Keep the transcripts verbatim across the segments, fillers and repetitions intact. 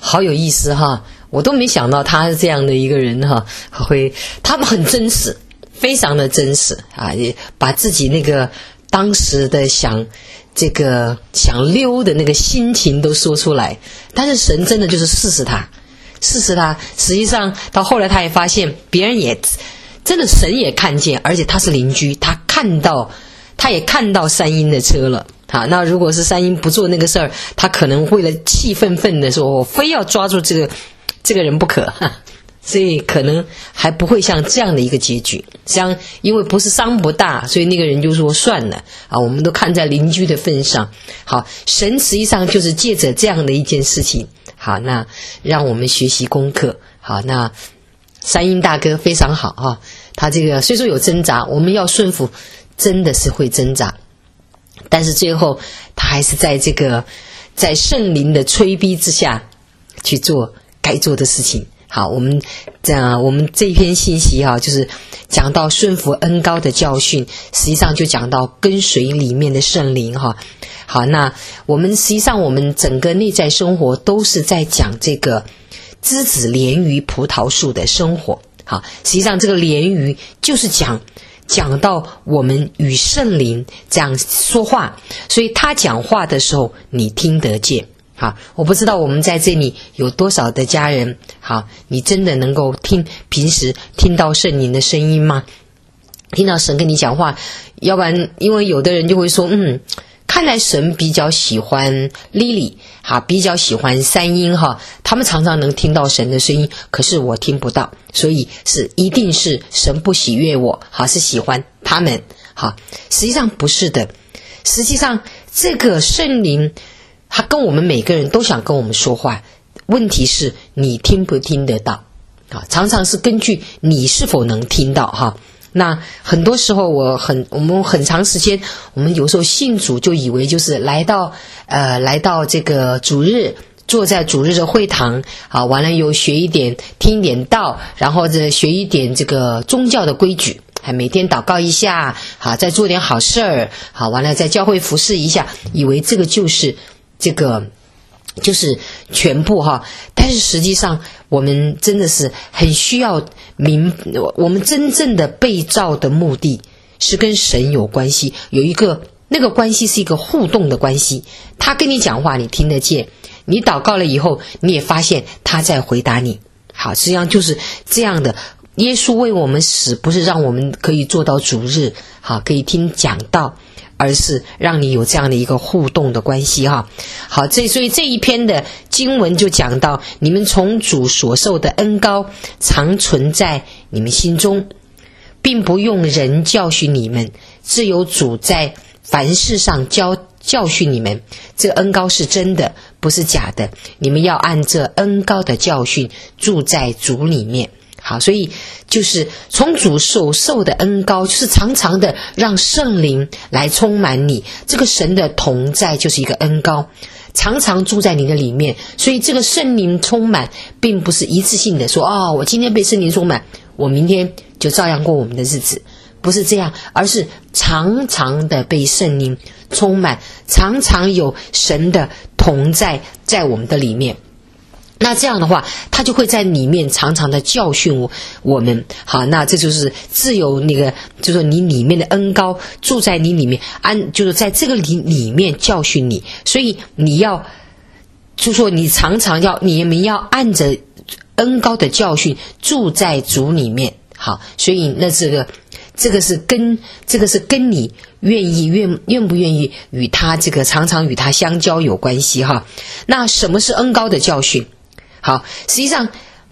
好有意思哈，我都没想到他是这样的一个人哈，会他们很真实，非常的真实啊，也把自己那个当时的想这个想溜的那个心情都说出来。但是神真的就是试试他，试试他，实际上到后来他也发现别人也真的神也看见，而且他是邻居，他看到他也看到三英的车了。好，那如果是三英不做那个事儿，他可能为了气愤愤的说，我非要抓住这个这个人不可，所以可能还不会像这样的一个结局。像因为不是伤不大，所以那个人就说算了啊，我们都看在邻居的份上。好，神实际上就是借着这样的一件事情，好，那让我们学习功课。好，那三英大哥非常好哈，他这个虽说有挣扎，我们要顺服，真的是会挣扎。但是最后他还是在这个在圣灵的催逼之下去做该做的事情。好，我们这样我们这篇信息哈、啊，就是讲到顺服恩膏的教训，实际上就讲到跟随里面的圣灵哈、啊。好，那我们实际上我们整个内在生活都是在讲这个枝子连于葡萄树的生活。好，实际上这个连于就是讲讲到我们与圣灵这样说话，所以他讲话的时候你听得见。好，我不知道我们在这里有多少的家人，好，你真的能够听平时听到圣灵的声音吗？听到神跟你讲话，要不然因为有的人就会说，嗯，看来神比较喜欢 Lily， 哈，比较喜欢三英哈，他们常常能听到神的声音，可是我听不到，所以是一定是神不喜悦我，好，是喜欢他们，好，实际上不是的，实际上这个圣灵他跟我们每个人都想跟我们说话，问题是你听不听得到啊？常常是根据你是否能听到哈。那很多时候我很我们很长时间，我们有时候信主就以为就是来到呃来到这个主日，坐在主日的会堂啊，完了又学一点听一点道，然后这学一点这个宗教的规矩，还每天祷告一下，好，再做点好事儿，好，完了再教会服侍一下，以为这个就是这个就是全部哈。但是实际上我们真的是很需要明，我们真正的被造的目的是跟神有关系，有一个那个关系是一个互动的关系，他跟你讲话你听得见，你祷告了以后你也发现他在回答你。好，实际上就是这样的，耶稣为我们死不是让我们可以做到主日，好，可以听讲道，而是让你有这样的一个互动的关系哈。好，这所以这一篇的经文就讲到，你们从主所受的恩膏常存在你们心中，并不用人教训你们，只有主在凡事上教教训你们。这恩膏是真的，不是假的，你们要按这恩膏的教训住在主里面。好，所以就是从主所受的恩膏，就是常常的让圣灵来充满你，这个神的同在就是一个恩膏，常常住在你的里面。所以这个圣灵充满并不是一次性的说，哦，我今天被圣灵充满，我明天就照样过我们的日子，不是这样，而是常常的被圣灵充满，常常有神的同在在我们的里面。那这样的话，他就会在里面常常的教训我我们。好，那这就是自由那个，就是你里面的恩膏住在你里面，安就是在这个里里面教训你。所以你要，就说你常常要，你们要按着恩膏的教训住在主里面。好，所以那这个这个是跟这个是跟你愿意愿愿不愿意与他这个常常与他相交有关系哈。那什么是恩膏的教训？好，实际上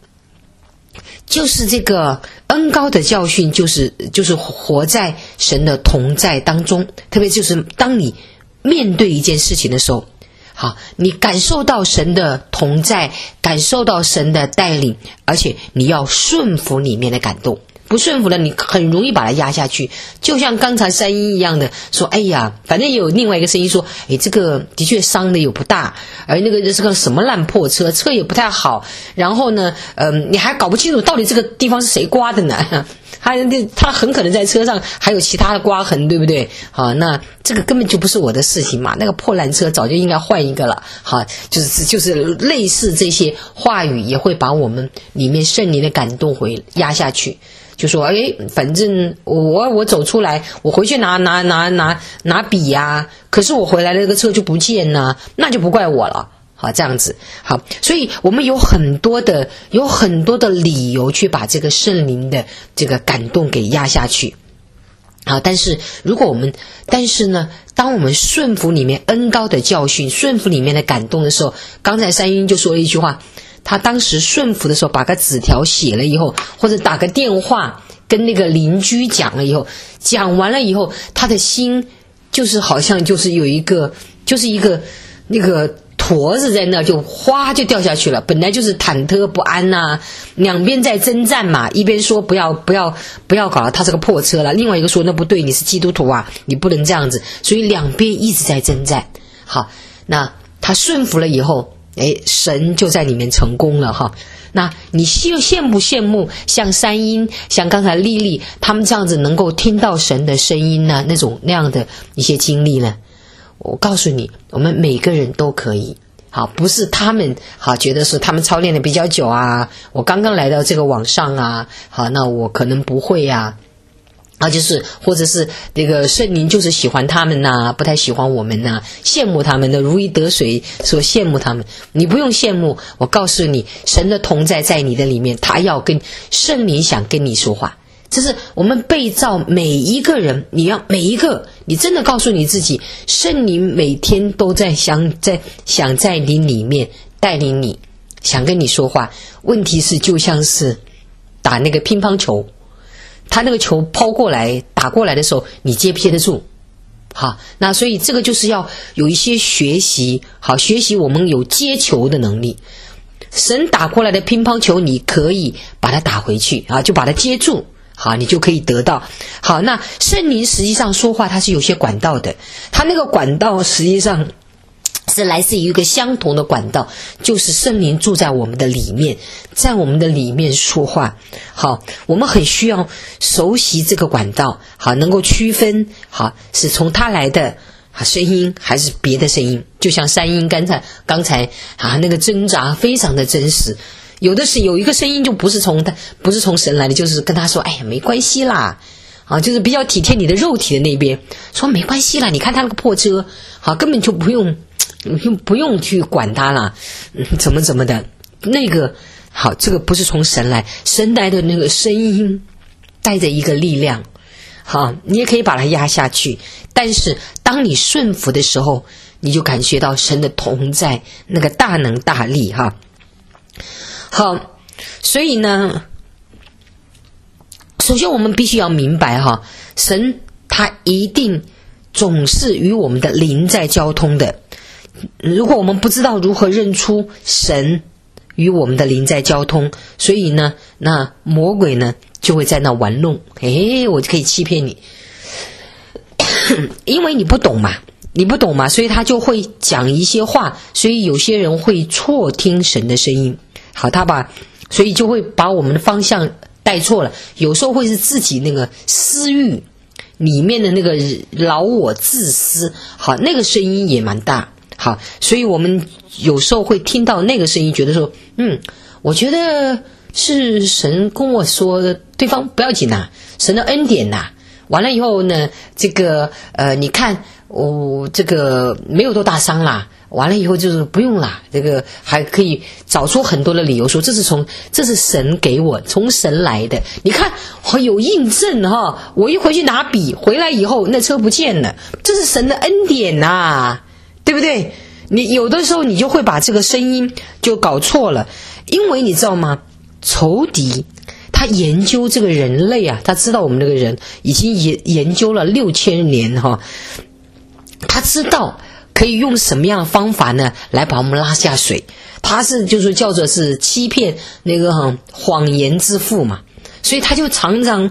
就是这个恩膏的教训，就是就是活在神的同在当中，特别就是当你面对一件事情的时候，好，你感受到神的同在，感受到神的带领，而且你要顺服里面的感动， 不顺服了，你很容易把它压下去。就像刚才山鹰一样的说，哎呀，反正也有另外一个声音说，哎，这个的确伤的也不大，而那个是个什么烂破车，车也不太好，然后呢，嗯、呃，你还搞不清楚到底这个地方是谁刮的呢？他他很可能在车上还有其他的刮痕，对不对？好，那这个根本就不是我的事情嘛，那个破烂车早就应该换一个了。好，就是就是类似这些话语也会把我们里面圣灵的感动回压下去，就说哎，反正我我走出来，我回去拿拿拿拿拿笔呀、啊，可是我回来那个车就不见了，那就不怪我了。好，这样子好，所以我们有很多的有很多的理由去把这个圣灵的这个感动给压下去。好，但是如果我们但是呢，当我们顺服里面恩膏的教训，顺服里面的感动的时候，刚才山鹰就说了一句话，他当时顺服的时候，把个纸条写了以后，或者打个电话跟那个邻居讲了以后，讲完了以后，他的心就是好像就是有一个就是一个那个坨子在那，就哗就掉下去了。本来就是忐忑不安呐、啊，两边在征战嘛，一边说不要不要不要搞了，他这个破车了，另外一个说那不对，你是基督徒啊，你不能这样子，所以两边一直在征战。好，那他顺服了以后，哎，神就在里面成功了哈。那你羡羡不羡慕像山鹰，像刚才丽丽他们这样子能够听到神的声音呢？那种那样的一些经历呢？我告诉你，我们每个人都可以。好，不是他们好觉得是他们操练的比较久啊，我刚刚来到这个网上啊，好，那我可能不会呀、啊。啊，就是或者是这个圣灵就是喜欢他们呐、啊，不太喜欢我们呐、啊，羡慕他们的如鱼得水，说羡慕他们。你不用羡慕，我告诉你，神的同在在你的里面，他要跟圣灵想跟你说话。这是我们被造每一个人，你要每一个，你真的告诉你自己，圣灵每天都在想在想在你里面带领你，想跟你说话。问题是就像是打那个乒乓球，他那个球抛过来打过来的时候，你接不接得住？好，那所以这个就是要有一些学习，好，学习我们有接球的能力。神打过来的乒乓球，你可以把它打回去啊，就把它接住。好，你就可以得到。好，那圣灵实际上说话它是有些管道的，它那个管道实际上是来自于一个相同的管道，就是圣灵住在我们的里面，在我们的里面说话。好，我们很需要熟悉这个管道，好，能够区分好是从它来的声音还是别的声音。就像山鹰刚才刚才啊那个挣扎非常的真实。有的是有一个声音就不是从他不是从神来的，就是跟他说，哎呀没关系啦，啊，就是比较体贴你的肉体的那边，说没关系啦，你看他那个破车，好，根本就不用不不用去管他啦，嗯，怎么怎么的，那个好，这个不是从神来，神来的那个声音带着一个力量，好，你也可以把它压下去，但是当你顺服的时候，你就感觉到神的同在，那个大能大力哈。好，所以呢，首先我们必须要明白哈，神他一定总是与我们的灵在交通的。如果我们不知道如何认出神与我们的灵在交通，所以呢，那魔鬼呢就会在那玩弄，诶，我就可以欺骗你，因为你不懂嘛。你不懂嘛，所以他就会讲一些话，所以有些人会错听神的声音。好，他把，所以就会把我们的方向带错了。有时候会是自己那个私欲里面的那个老我自私，好，那个声音也蛮大。好，所以我们有时候会听到那个声音，觉得说，嗯，我觉得是神跟我说的，对方不要紧呐、啊，神的恩典呐、啊。完了以后呢，这个呃，你看。哦，这个没有多大伤啦，完了以后就是不用啦，这个还可以找出很多的理由说这是从这是神给我，从神来的。你看，我有印证哈，我一回去拿笔，回来以后那车不见了，这是神的恩典呐、啊，对不对？你有的时候你就会把这个声音就搞错了，因为你知道吗？仇敌他研究这个人类啊，他知道我们这个人已经研研究了六千年哈。他知道可以用什么样的方法呢来把我们拉下水，他是就是叫做是欺骗那个、嗯、谎言之父嘛， 所以他就常常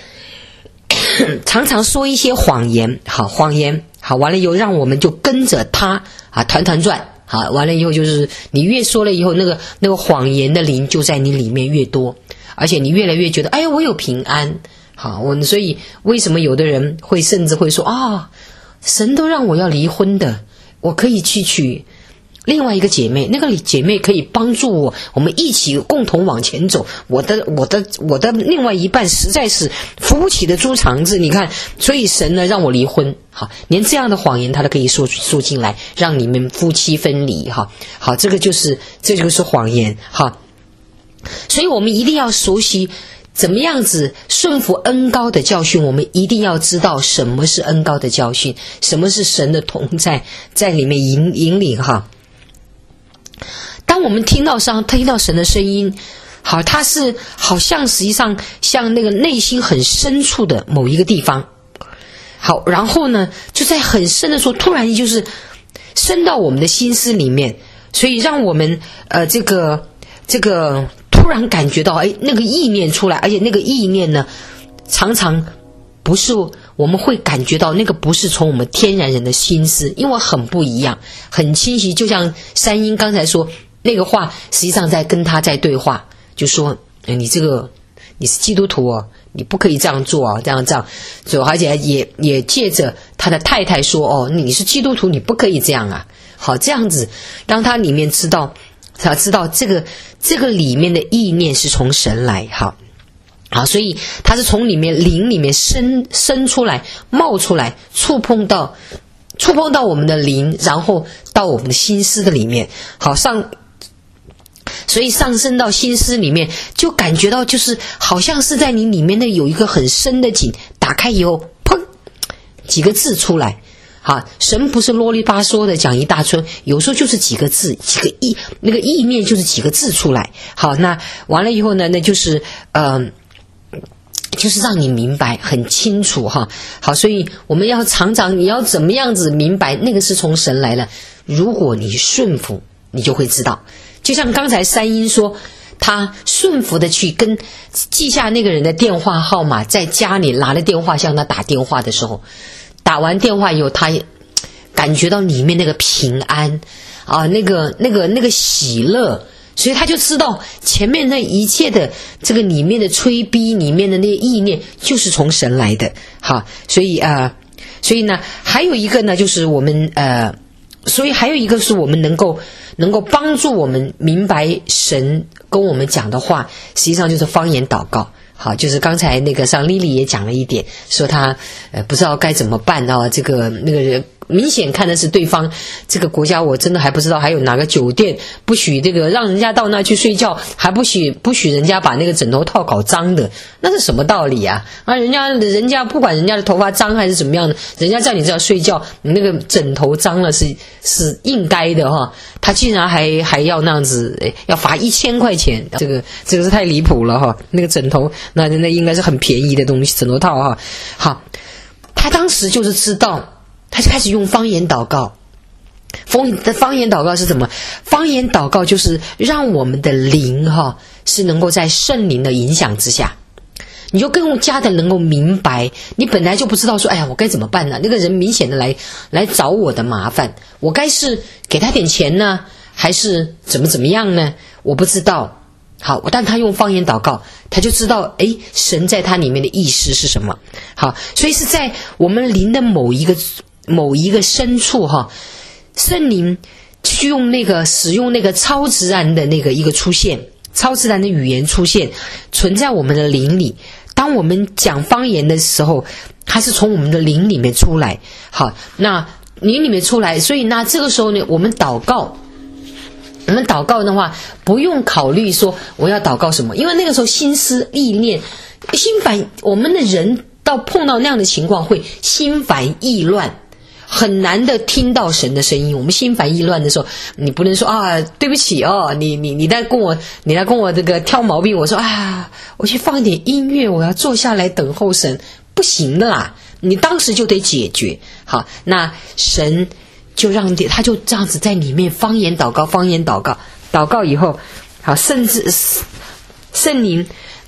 常常说一些谎言，好谎言，好完了以后让我们就跟着他啊团团转，好完了以后就是你越说了以后，那个那个谎言的灵就在你里面越多，而且你越来越觉得哎呀我有平安。好，我所以为什么有的人会甚至会说啊，神都让我要离婚的，我可以去娶另外一个姐妹，那个姐妹可以帮助我，我们一起共同往前走。我的我的我的另外一半实在是扶不起的猪肠子，你看，所以神呢让我离婚。好，连这样的谎言他都可以说说进来，让你们夫妻分离。哈，好，这个就是这就是谎言。哈，所以我们一定要熟悉怎么样子顺服恩膏的教训，我们一定要知道什么是恩膏的教训，什么是神的同在在里面引引领。哈，当我们听到上听到神的声音，好，它是好像实际上像那个内心很深处的某一个地方，好，然后呢就在很深的时候突然就是深到我们的心思里面，所以让我们呃这个这个突然感觉到哎那个意念出来，而且那个意念呢常常不是我们会感觉到那个不是从我们天然人的心思，因为很不一样，很清晰。就像山鹰刚才说那个话，实际上在跟他在对话，就说你这个你是基督徒哦，你不可以这样做啊，这样这样，而且也也借着他的太太说哦，你是基督徒，你不可以这样啊。好，这样子让他里面知道，他知道这个这个里面的意念是从神来。好。好，所以它是从里面灵里面生生出来冒出来，触碰到触碰到我们的灵，然后到我们的心思的里面。好，上所以上升到心思里面，就感觉到就是好像是在你里面的有一个很深的井，打开以后砰几个字出来。好，神不是啰里吧嗦的讲一大串，有时候就是几个字，几个意那个意念就是几个字出来。好，那完了以后呢，那就是呃就是让你明白很清楚哈。好，所以我们要常常你要怎么样子明白那个是从神来的，如果你顺服你就会知道。就像刚才三英说他顺服的去跟记下那个人的电话号码，在家里拿了电话向他打电话的时候，打完电话以后他也感觉到里面那个平安啊，那个那个那个喜乐，所以他就知道前面那一切的这个里面的催逼里面的那些意念就是从神来的。好，所以呃所以呢还有一个呢就是我们呃所以还有一个是我们能够能够帮助我们明白神跟我们讲的话，实际上就是方言祷告。好，就是刚才那个上莉莉也讲了一点，说他呃不知道该怎么办啊，这个那个人明显看的是对方这个国家，我真的还不知道还有哪个酒店不许这个让人家到那去睡觉，还不许不许人家把那个枕头套搞脏的，那是什么道理啊？啊，人家人家不管人家的头发脏还是怎么样的，人家叫你这样睡觉，你那个枕头脏了是是应该的哈。他竟然还还要那样子，要罚一千块钱，这个这个是太离谱了哈。那个枕头那那应该是很便宜的东西，枕头套哈。好，他当时就是知道。他就开始用方言祷告。方方言祷告是什么？方言祷告就是让我们的灵哈是能够在圣灵的影响之下，你就更加的能够明白，你本来就不知道说哎呀我该怎么办呢？那个人明显的来来找我的麻烦，我该是给他点钱呢，还是怎么怎么样呢？我不知道。好，但他用方言祷告，他就知道诶神在他里面的意思是什么。好，所以是在我们灵的某一个某一个深处哈，圣灵去用那个使用那个超自然的那个一个出现，超自然的语言出现，存在我们的灵里。当我们讲方言的时候，它是从我们的灵里面出来。好，那灵里面出来，所以那这个时候呢，我们祷告，我们祷告的话，不用考虑说我要祷告什么，因为那个时候心思意念心烦，我们的人到碰到那样的情况会心烦意乱，很难的听到神的声音。我们心烦意乱的时候，你不能说啊对不起哦，你你你在跟我你在跟我这个挑毛病，我说啊我去放一点音乐，我要坐下来等候神，不行的啦，你当时就得解决。好，那神就让他就这样子在里面方言祷告，方言祷告，祷告以后，好，甚至圣灵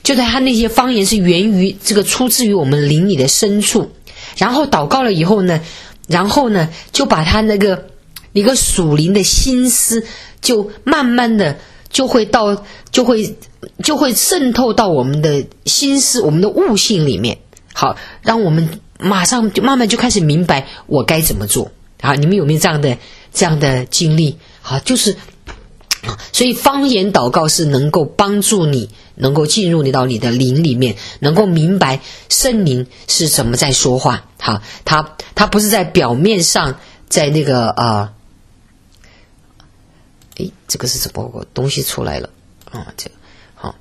就在他那些方言是源于这个出自于我们灵里的深处。然后祷告了以后呢，然后呢就把他那个一个属灵的心思就慢慢的就会到就会就会渗透到我们的心思我们的悟性里面。好，让我们马上就慢慢就开始明白我该怎么做。好，你们有没有这样的这样的经历？好，就是所以方言祷告是能够帮助你能够进入你到你的灵里面，能够明白圣灵是怎么在说话。好，他他不是在表面上在那个呃诶这个是怎么东西出来了啊、嗯、这个好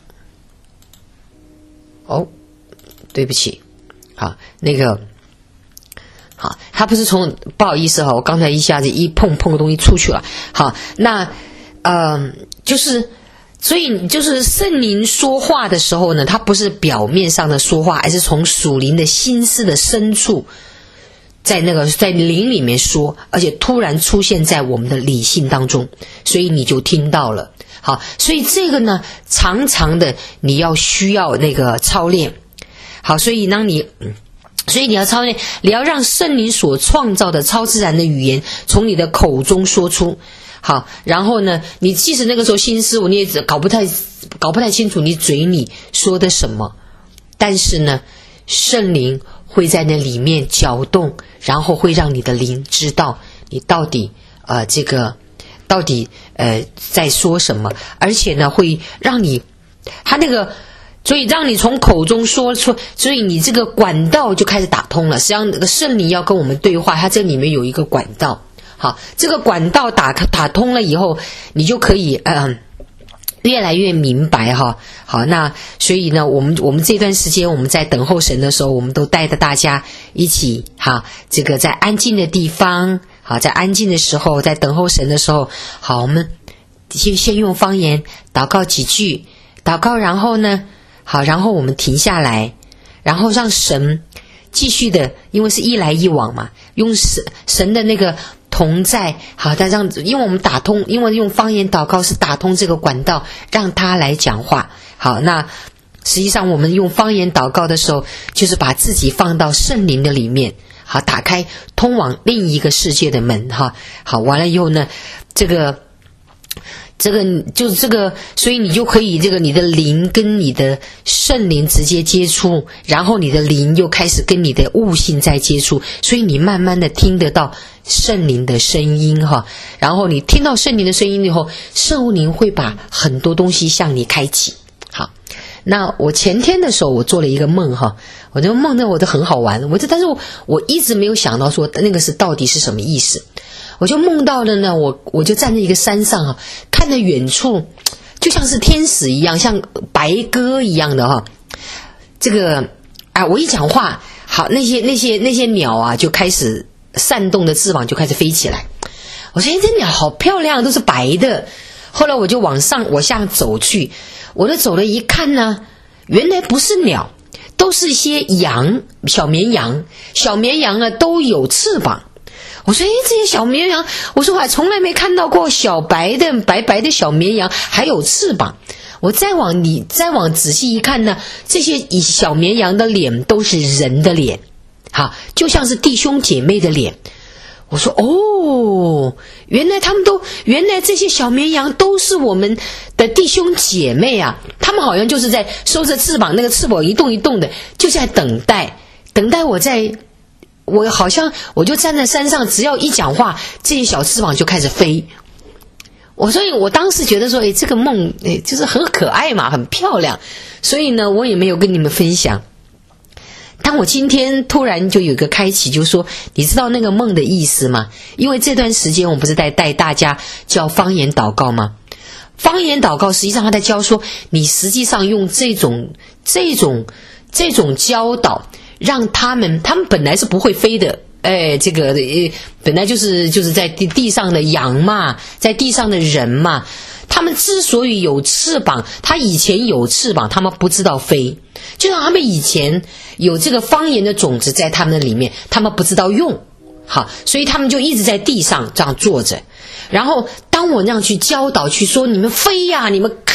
哦对不起好那个好，他不是从不好意思哈，我刚才一下子一碰碰个东西出去了。好，那呃就是所以就是圣灵说话的时候呢，他不是表面上的说话，而是从属灵的心思的深处，在那个在灵里面说，而且突然出现在我们的理性当中，所以你就听到了。好，所以这个呢，常常的你要需要那个操练。好，所以当你嗯所以你要操练，你要让圣灵所创造的超自然的语言从你的口中说出。好，然后呢，你即使那个时候心思你也搞不太搞不太清楚你嘴里说的什么，但是呢，圣灵会在那里面搅动，然后会让你的灵知道你到底呃这个到底呃在说什么，而且呢会让你他那个。所以让你从口中说出，所以你这个管道就开始打通了。实际上，这个圣灵要跟我们对话，它这里面有一个管道。好，这个管道打打通了以后，你就可以嗯、呃、越来越明白哈。好，那所以呢，我们我们这段时间我们在等候神的时候，我们都带着大家一起哈，这个在安静的地方，好，在安静的时候，在等候神的时候，好，我们先先用方言祷告几句，祷告，然后呢。好，然后我们停下来，然后让神继续的，因为是一来一往嘛，用神神的那个同在，好，他让，因为我们打通，因为用方言祷告是打通这个管道，让他来讲话。好，那实际上我们用方言祷告的时候，就是把自己放到圣灵的里面，好，打开通往另一个世界的门哈。好，完了以后呢，这个。这个就是这个，所以你就可以这个你的灵跟你的圣灵直接接触，然后你的灵又开始跟你的悟性在接触，所以你慢慢的听得到圣灵的声音哈。然后你听到圣灵的声音以后，圣灵会把很多东西向你开启。好，那我前天的时候我做了一个梦哈，我这个梦呢我都很好玩，我这但是我我一直没有想到说那个是到底是什么意思。我就梦到了呢，我我就站在一个山上哈，看着远处就像是天使一样，像白鸽一样的哈。这个啊，我一讲话，好，那些那些那些鸟啊，就开始扇动的翅膀就开始飞起来。我说，哎，这鸟好漂亮，都是白的。后来我就往上往下走去，我就走了一看呢，原来不是鸟，都是一些羊，小绵羊，小绵羊呢都有翅膀。我说，诶，这些小绵羊，我说我还从来没看到过小白的白白的小绵羊还有翅膀。我再往你再往仔细一看呢，这些小绵羊的脸都是人的脸，好，就像是弟兄姐妹的脸。我说，哦，原来他们都原来这些小绵羊都是我们的弟兄姐妹啊，他们好像就是在收着翅膀，那个翅膀一动一动的，就在等待等待我在我好像我就站在山上，只要一讲话，这些小翅膀就开始飞。我所以我当时觉得说，诶，这个梦诶就是很可爱嘛，很漂亮，所以呢我也没有跟你们分享。但我今天突然就有一个开启，就是说你知道那个梦的意思吗？因为这段时间我不是在带大家教方言祷告吗？方言祷告实际上他在教说，你实际上用这种这种这种教导，让他们他们本来是不会飞的，哎，这个呃本来就是就是在地地上的羊嘛，在地上的人嘛，他们之所以有翅膀，他以前有翅膀，他们不知道飞，就像他们以前有这个方言的种子在他们的里面，他们不知道用，好，所以他们就一直在地上这样坐着。然后当我那样去教导去说，你们飞呀，你们开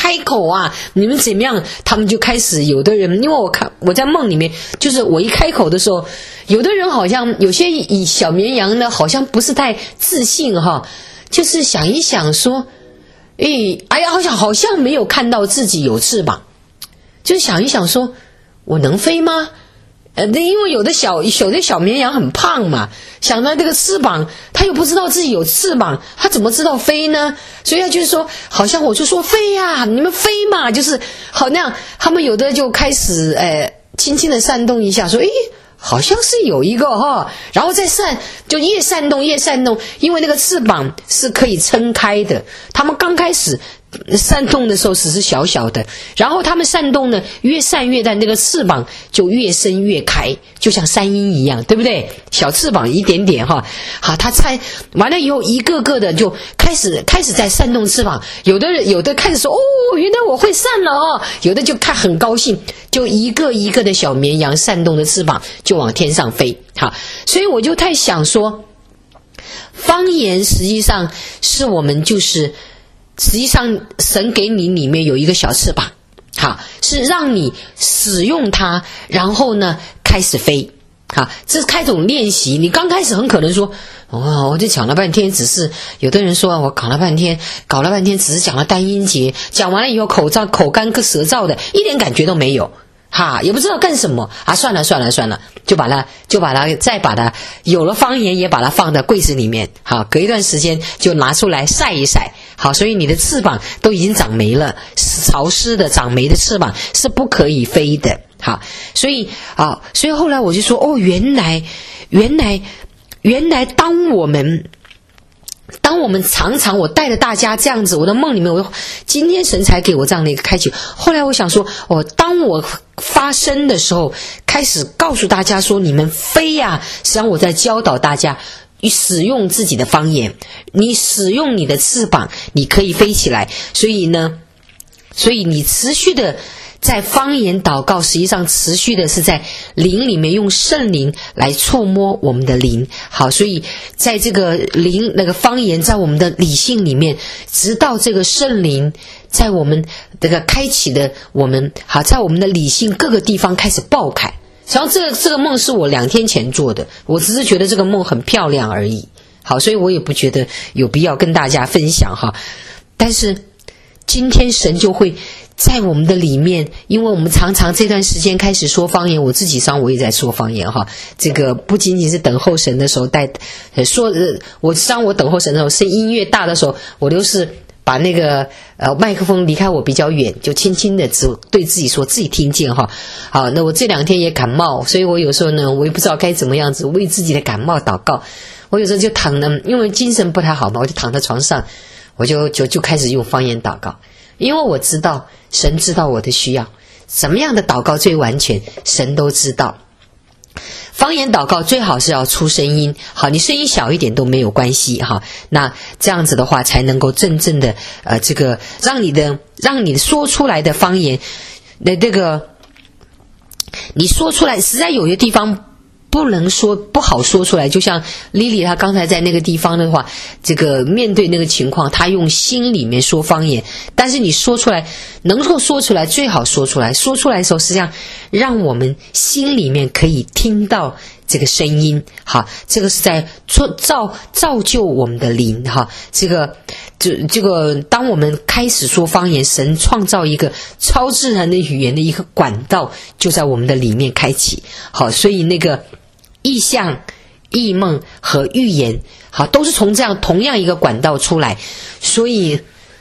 开口啊，你们怎么样？他们就开始，有的人，因为我看我在梦里面，就是我一开口的时候，有的人好像有些以小绵羊呢，好像不是太自信哈，就是想一想说，诶，哎呀，好像好像没有看到自己有翅膀，就想一想说，我能飞吗？呃，因为有的小有的小绵羊很胖嘛，想到这个翅膀，他又不知道自己有翅膀，他怎么知道飞呢？所以他就是说，好像我就说飞呀、啊，你们飞嘛，就是好那样。他们有的就开始呃，轻轻的扇动一下，说，诶，好像是有一个哈，然后再扇，就越扇动越扇动，因为那个翅膀是可以撑开的。他们刚开始扇动的时候只是小小的，然后他们扇动呢，越扇越大，那个翅膀就越伸越开，就像山鹰一样，对不对？小翅膀一点点哈，好，他扇完了以后，一个个的就开始开始在扇动翅膀，有的人有的开始说，哦，原来我会扇了哦，有的就看很高兴，就一个一个的小绵羊扇动的翅膀就往天上飞。好，所以我就太想说，方言实际上是我们就是实际上神给你里面有一个小翅膀，好，是让你使用它，然后呢开始飞。好，这是开种练习。你刚开始很可能说，哦，我就讲了半天，只是有的人说我搞了半天，搞了半天只是讲了单音节，讲完了以后口燥口干舌燥的，一点感觉都没有。哈，也不知道干什么啊！算了算了算了，就把它就把它再把它有了方言也把它放在柜子里面。好，隔一段时间就拿出来晒一晒。好，所以你的翅膀都已经长霉了，潮湿的长霉的翅膀是不可以飞的。好，所以啊，所以后来我就说，哦，原来原来原来当我们。当我们常常我带着大家这样子，我的梦里面，我今天神才给我这样的一个开启。后来我想说，哦，当我发声的时候，开始告诉大家说，你们飞呀、啊，实际上我在教导大家使用自己的方言，你使用你的翅膀，你可以飞起来。所以呢，所以你持续的在方言祷告，实际上持续的是在灵里面用圣灵来触摸我们的灵。好，所以在这个灵那个方言在我们的理性里面，直到这个圣灵在我们这个开启的我们好，在我们的理性各个地方开始爆开。然后这个这个梦是我两天前做的，我只是觉得这个梦很漂亮而已。好，所以我也不觉得有必要跟大家分享哈。但是今天神就会在我们的里面，因为我们常常这段时间开始说方言，我自己上我也在说方言哈。这个不仅仅是等候神的时候带说，呃，我当我等候神的时候，声音越大的时候，我都是把那个呃麦克风离开我比较远，就轻轻的只对自己说，自己听见哈。好，那我这两天也感冒，所以我有时候呢，我也不知道该怎么样子为自己的感冒祷告。我有时候就躺着，因为精神不太好嘛，我就躺在床上，我就就就开始用方言祷告。因为我知道神知道我的需要，什么样的祷告最完全，神都知道。方言祷告最好是要出声音，好，你声音小一点都没有关系哈。那这样子的话，才能够真正的呃，这个让你的让你说出来的方言，那这个你说出来，实在有些地方不能说不好说出来，就像 Lily 她刚才在那个地方的话，这个面对那个情况，她用心里面说方言，但是你说出来能够说出来最好说出来，说出来的时候实际上让我们心里面可以听到这个声音。好，这个是在造造就我们的灵哈。这个这这个当我们开始说方言，神创造一个超自然的语言的一个管道就在我们的里面开启。好，所以那个意象、异梦和预言，好，都是从这样同样一个管道出来。所以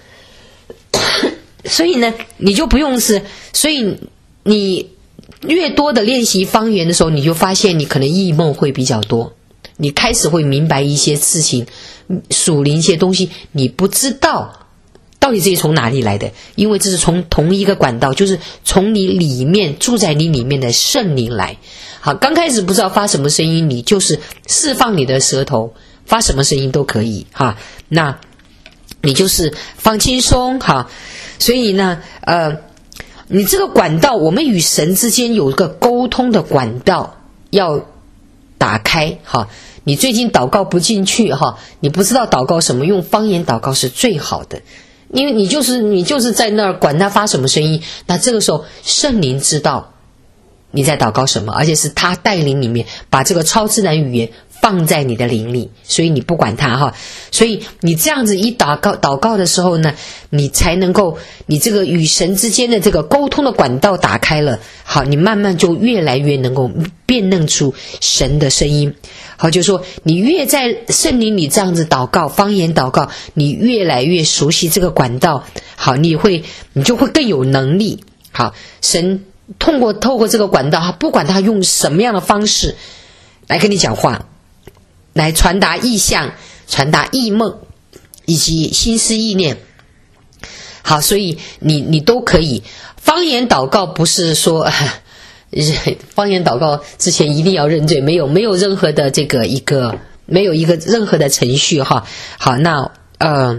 所以呢，你就不用是，所以你越多的练习方言的时候，你就发现你可能异梦会比较多，你开始会明白一些事情，属灵一些东西你不知道到底这是从哪里来的，因为这是从同一个管道，就是从你里面住在你里面的圣灵来。好，刚开始不知道发什么声音，你就是释放你的舌头，发什么声音都可以哈。那你就是放轻松哈。所以呢，呃，你这个管道，我们与神之间有一个沟通的管道要打开哈。你最近祷告不进去哈，你不知道祷告什么，用方言祷告是最好的。 因为你就是你就是在那儿管他发什么声音，那这个时候圣灵知道你在祷告什么，而且是他带领里面把这个超自然语言放在你的灵里，所以你不管他哈。所以你这样子一祷告祷告的时候呢，你才能够你这个与神之间的这个沟通的管道打开了，好，你慢慢就越来越能够辨认出神的声音。好，就是说你越在圣灵里这样子祷告，方言祷告，你越来越熟悉这个管道，好，你会你就会更有能力。好，神通过透过这个管道，不管他用什么样的方式来跟你讲话，来传达意象，传达异梦以及心思意念。好，所以你你都可以。方言祷告不是说方言祷告之前一定要认罪，没有没有任何的这个一个没有一个任何的程序哈。好，那呃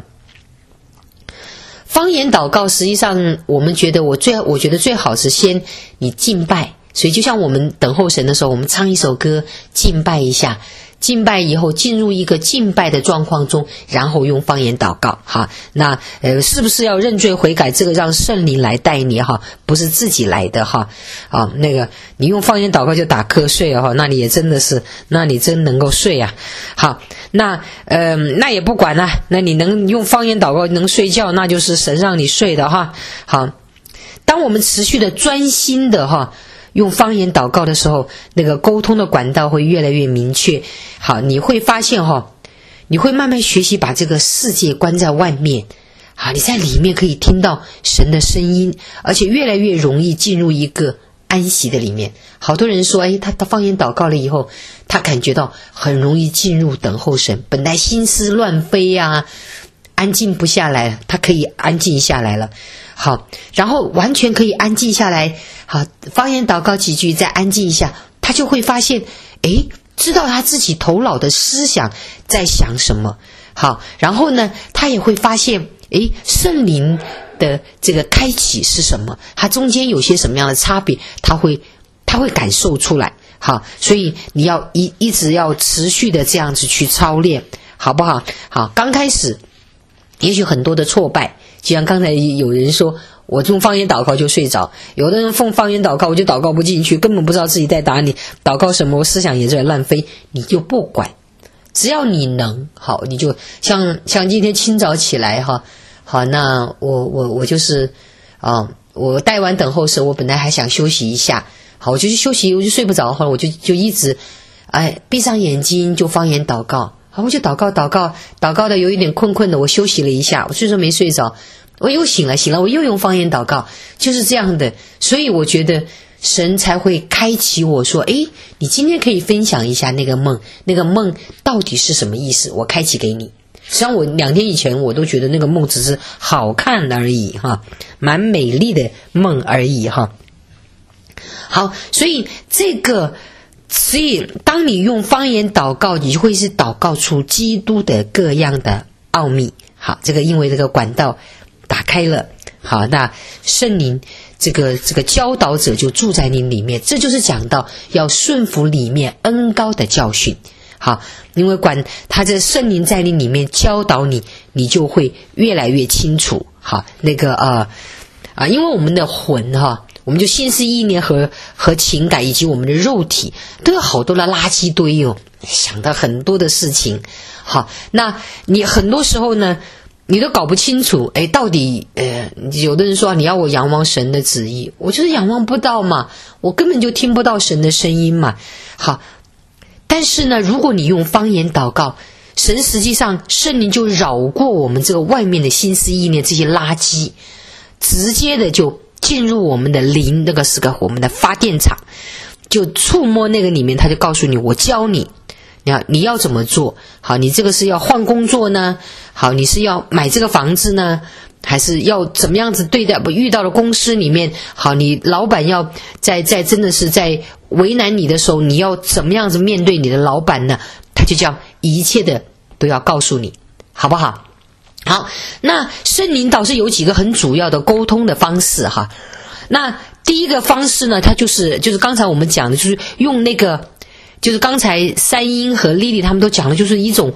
方言祷告实际上我们觉得我最我觉得最好是先你敬拜，所以就像我们等候神的时候，我们唱一首歌敬拜一下，敬拜以后进入一个敬拜的状况中，然后用方言祷告哈。那呃是不是要认罪悔改，这个让圣灵来带你哈，不是自己来的哈。啊，那个你用方言祷告就打瞌睡哈，那你也真的是，那你真能够睡啊。好，那呃那也不管了，那你能用方言祷告能睡觉，那就是神让你睡的哈。好，当我们持续的专心的哈用方言祷告的时候，那个沟通的管道会越来越明确。好，你会发现哈，你会慢慢学习把这个世界关在外面。好，你在里面可以听到神的声音，而且越来越容易进入一个安息的里面。好多人说，哎，他他方言祷告了以后，他感觉到很容易进入等候神，本来心思乱飞啊，安静不下来，他可以安静下来了。好，然后完全可以安静下来。好，方言祷告几句再安静一下，他就会发现，诶，知道他自己头脑的思想在想什么。好，然后呢他也会发现，诶，圣灵的这个开启是什么，它中间有些什么样的差别，他会他会感受出来。好，所以你要一一直要持续的这样子去操练，好不好？好，刚开始也许很多的挫败，就像刚才有人说我用方言祷告就睡着，有的人奉方言祷告我就祷告不进去，根本不知道自己在打你祷告什么，我思想也在乱飞，你就不管，只要你能好，你就像像今天清早起来哈，好，那我我我就是啊，我带完等候时我本来还想休息一下，好，我就去休息，我就睡不着，后来我就就一直哎闭上眼睛就方言祷告，好，我就祷告祷告祷告的有一点困困的，我休息了一下，我虽说没睡着，我又醒了醒了，我又用方言祷告，就是这样的。所以我觉得神才会开启我说，诶，你今天可以分享一下那个梦，那个梦到底是什么意思，我开启给你。实际上我两天以前我都觉得那个梦只是好看而已哈，蛮美丽的梦而已哈。好，所以这个所以当你用方言祷告，你就会是祷告出基督的各样的奥秘。好，这个因为这个管道打开了，好，那圣灵这个这个教导者就住在你里面，这就是讲到要顺服里面恩膏的教训。好，因为管他这圣灵在你里面教导你，你就会越来越清楚。好，那个呃啊，因为我们的魂哈，我们就心思意念和和情感以及我们的肉体都有好多的垃圾堆哦，想到很多的事情。好，那你很多时候呢你都搞不清楚，哎，到底呃，有的人说你要我仰望神的旨意，我就是仰望不到嘛，我根本就听不到神的声音嘛。好，但是呢，如果你用方言祷告，神实际上圣灵就绕过我们这个外面的心思意念这些垃圾，直接的就进入我们的灵，那个是个我们的发电厂，就触摸那个里面，他就告诉你，我教你。你要你要怎么做？好，你这个是要换工作呢？好，你是要买这个房子呢？还是要怎么样子对待？遇到了公司里面，好，你老板要在在真的是在为难你的时候，你要怎么样子面对你的老板呢？他就叫一切的都要告诉你，好不好？好，那圣灵导师有几个很主要的沟通的方式哈。那第一个方式呢，它就是就是刚才我们讲的，就是用那个。就是刚才三英和莉莉他们都讲的，就是一种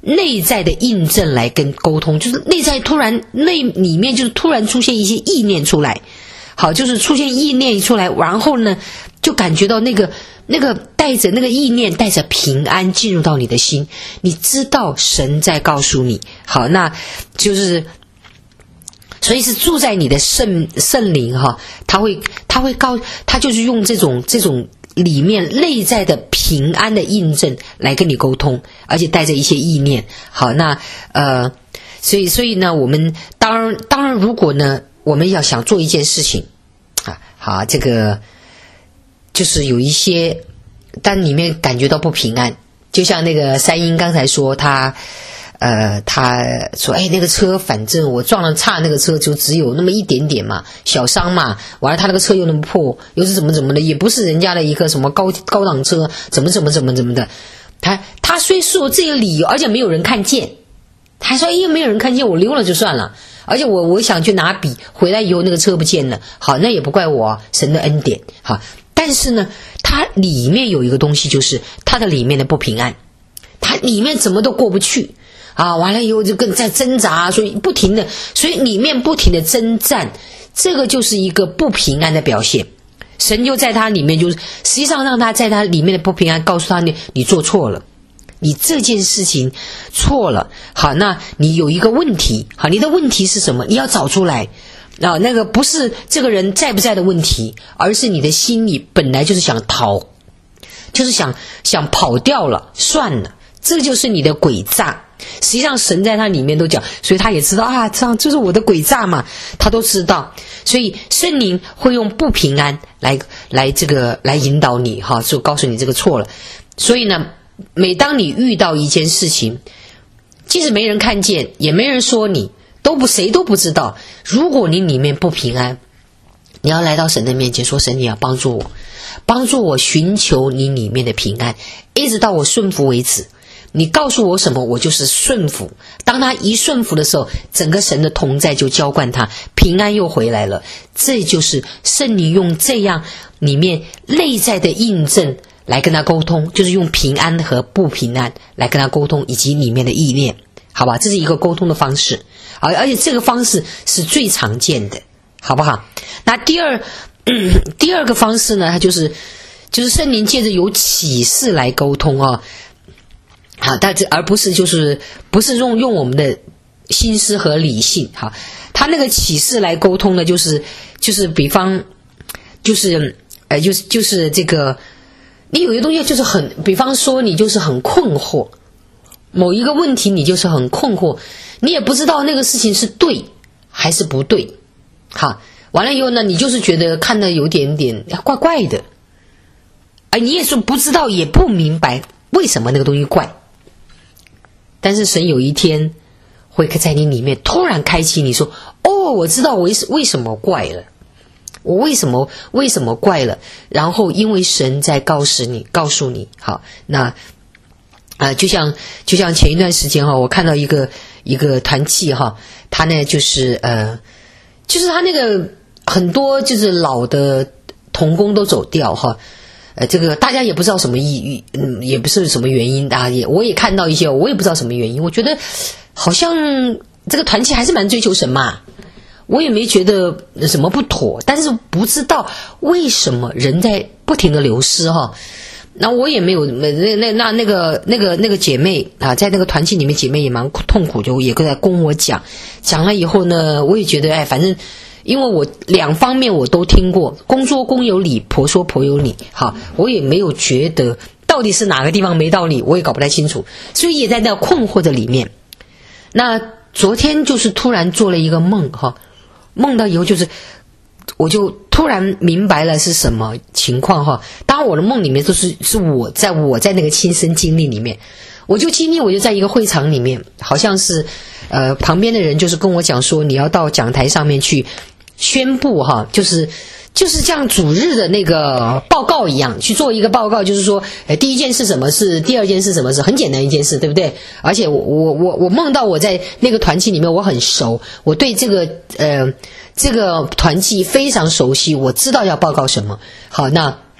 内在的印证来跟沟通，就是内在突然内里面就是突然出现一些意念出来，好，就是出现意念出来，然后呢就感觉到那个那个带着那个意念带着平安进入到你的心，你知道神在告诉你，好，那就是所以是住在你的圣圣灵哈，他会他会告他就是用这种这种里面内在的平安的印证来跟你沟通，而且带着一些意念。好，那呃，所以所以呢，我们当然当然，如果呢，我们要想做一件事情啊，好，这个就是有一些，但里面感觉到不平安，就像那个三英刚才说他。呃，他说，哎，那个车，反正我撞了差那个车就只有那么一点点嘛，小伤嘛。完了，他那个车又那么破，又是怎么怎么的，也不是人家的一个什么高高档车，怎么怎么怎么怎么的。他他虽说这个理由，而且没有人看见，他还说，哎，没有人看见，我溜了就算了。而且我我想去拿笔，回来以后那个车不见了，好，那也不怪我，神的恩典，好。但是呢，它里面有一个东西，就是它的里面的不平安，它里面怎么都过不去。啊，完了以后就更在挣扎，所以不停的，所以里面不停的征战，这个就是一个不平安的表现。神就在他里面，就是实际上让他在他里面的不平安，告诉他你你做错了，你这件事情错了。好，那你有一个问题，好，你的问题是什么？你要找出来。啊，那个不是这个人在不在的问题，而是你的心里本来就是想逃，就是想想跑掉了，算了，这就是你的诡诈。实际上神在他里面都讲，所以他也知道啊，这样就是我的诡诈嘛，他都知道。所以圣灵会用不平安来来这个来引导你哈，就告诉你这个错了。所以呢，每当你遇到一件事情，即使没人看见，也没人说你，都不谁都不知道，如果你里面不平安，你要来到神的面前说，神你要帮助我，帮助我寻求你里面的平安，一直到我顺服为止。你告诉我什么，我就是顺服。当他一顺服的时候，整个神的同在就浇灌他，平安又回来了。这就是圣灵用这样里面内在的印证来跟他沟通，就是用平安和不平安来跟他沟通，以及里面的意念，好吧？这是一个沟通的方式，而而且这个方式是最常见的，好不好？那第二、嗯、第二个方式呢，它就是就是圣灵借着有启示来沟通啊。好，但这而不是就是不是用用我们的心思和理性，好，他那个启示来沟通呢，就是就是比方就是呃就是就是这个，你有些东西就是很，比方说你就是很困惑，某一个问题你就是很困惑，你也不知道那个事情是对还是不对，好，完了以后呢，你就是觉得看得有点点怪怪的，啊，你也是不知道也不明白为什么那个东西怪。但是神有一天会在你里面突然开启你说，哦，我知道我为什么怪了，我为什么为什么怪了，然后因为神在告诉你告诉你，好，那啊、呃，就像就像前一段时间哈，我看到一个一个团契哈，他呢就是呃就是他那个很多就是老的同工都走掉哈。呃，这个大家也不知道什么意义，嗯，也不是什么原因啊，也我也看到一些，我也不知道什么原因。我觉得好像这个团契还是蛮追求神嘛，我也没觉得什么不妥，但是不知道为什么人在不停的流失哈。那我也没有那那那那个那个那个姐妹啊，在那个团契里面，姐妹也蛮痛苦，就也在跟我讲，讲了以后呢，我也觉得哎，反正。因为我两方面我都听过，公说公有理，婆说婆有理，好，我也没有觉得到底是哪个地方没道理，我也搞不太清楚，所以也在那困惑的里面。那昨天就是突然做了一个梦哈，梦到以后就是我就突然明白了是什么情况哈。当然我的梦里面都是是我在我在那个亲身经历里面，我就经历我就在一个会场里面，好像是呃旁边的人就是跟我讲说，你要到讲台上面去宣布哈，就是就是像主日的那个报告一样去做一个报告，就是说呃第一件事什么事，第二件事什么事，很简单一件事，对不对？而且我我我我梦到我在那个团契里面我很熟，我对这个呃这个团契非常熟悉，我知道要报告什么。好，那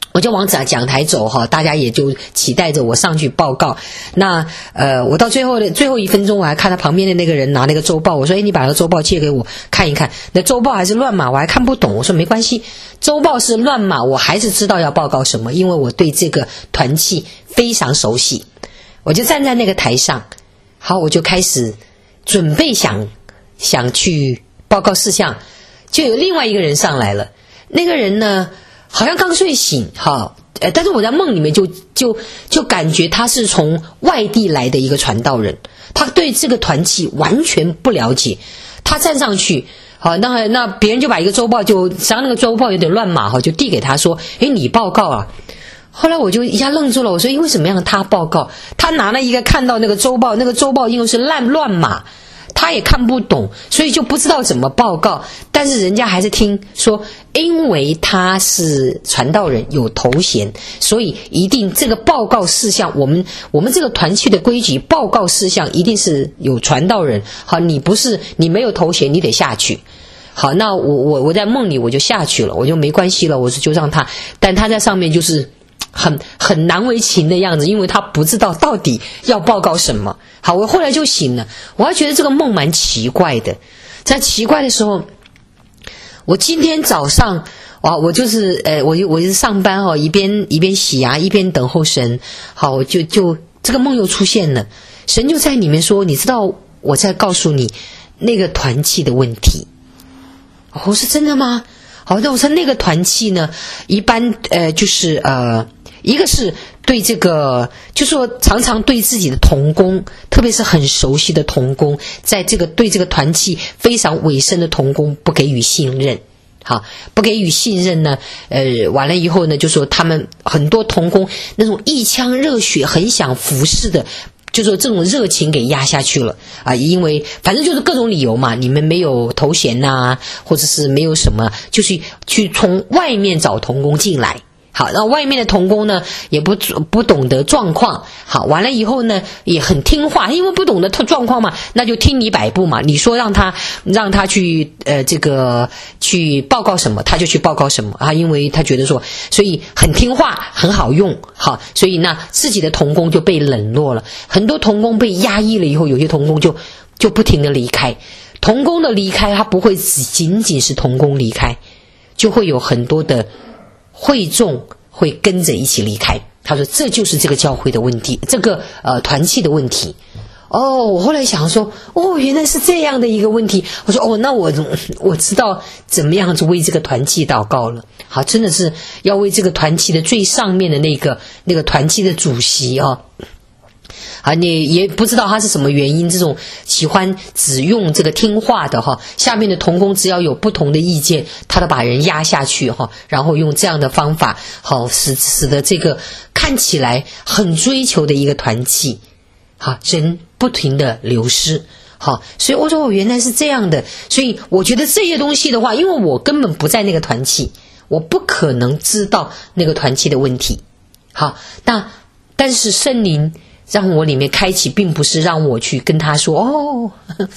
我就往讲台走哈，大家也就期待着我上去报告。那呃，我到最后的最后一分钟，我还看到旁边的那个人拿那个周报，我说：“哎，你把那个周报借给我看一看。”那周报还是乱码，我还看不懂。我说：“没关系，周报是乱码，我还是知道要报告什么，因为我对这个团契非常熟悉。”我就站在那个台上，好，我就开始准备想想去报告事项，就有另外一个人上来了。那个人呢，好像刚睡醒，哈，呃，但是我在梦里面就就就感觉他是从外地来的一个传道人，他对这个团契完全不了解。他站上去，好，那那别人就把一个周报就，实际上那个周报有点乱码哈，就递给他说：“诶，你报告啊。”后来我就一下愣住了，我说：“因为什么样他报告？他拿了一个看到那个周报，那个周报因为是烂乱码。”他也看不懂，所以就不知道怎么报告。但是人家还是听说，因为他是传道人，有头衔，所以一定这个报告事项，我们我们这个团契的规矩，报告事项一定是有传道人。好，你不是你没有头衔，你得下去。好，那我我我在梦里我就下去了，我就没关系了，我就让他，但他在上面就是很很难为情的样子，因为他不知道到底要报告什么。好，我后来就醒了，我还觉得这个梦蛮奇怪的。在奇怪的时候，我今天早上啊，我就是呃，我我是上班哈，一边一边洗牙，一边等候神。好，我就就这个梦又出现了，神就在里面说：“你知道我在告诉你那个团契的问题。”我说：“真的吗？”好，那我说那个团契呢，一般呃就是呃。一个是对这个，就说常常对自己的同工，特别是很熟悉的同工，在这个对这个团契非常委身的同工不给予信任。好，不给予信任呢，呃，完了以后呢，就说他们很多同工那种一腔热血，很想服侍的，就说这种热情给压下去了啊，因为反正就是各种理由嘛，你们没有头衔呐、啊，或者是没有什么，就是去从外面找同工进来。好，那外面的同工呢也不不懂得状况，好，完了以后呢也很听话，因为不懂得状况嘛，那就听你摆布嘛，你说让他让他去呃这个去报告什么，他就去报告什么啊，因为他觉得说，所以很听话，很好用，好，所以那自己的同工就被冷落了，很多同工被压抑了以后，有些同工就就不停的离开，同工的离开，他不会只仅仅是同工离开，就会有很多的会众会跟着一起离开。他说这就是这个教会的问题，这个呃团契的问题。哦，我后来想说，哦，原来是这样的一个问题。我说，哦，那我我知道怎么样子为这个团契祷告了。好，真的是要为这个团契的最上面的那个那个团契的主席啊。啊，你也不知道他是什么原因，这种喜欢只用这个听话的哈，下面的同工只要有不同的意见，他都把人压下去哈，然后用这样的方法，好使使得这个看起来很追求的一个团契，好人不停的流失。好，所以我说我原来是这样的，所以我觉得这些东西的话，因为我根本不在那个团契，我不可能知道那个团契的问题。好，那但是圣灵让我里面开启，并不是让我去跟他说哦，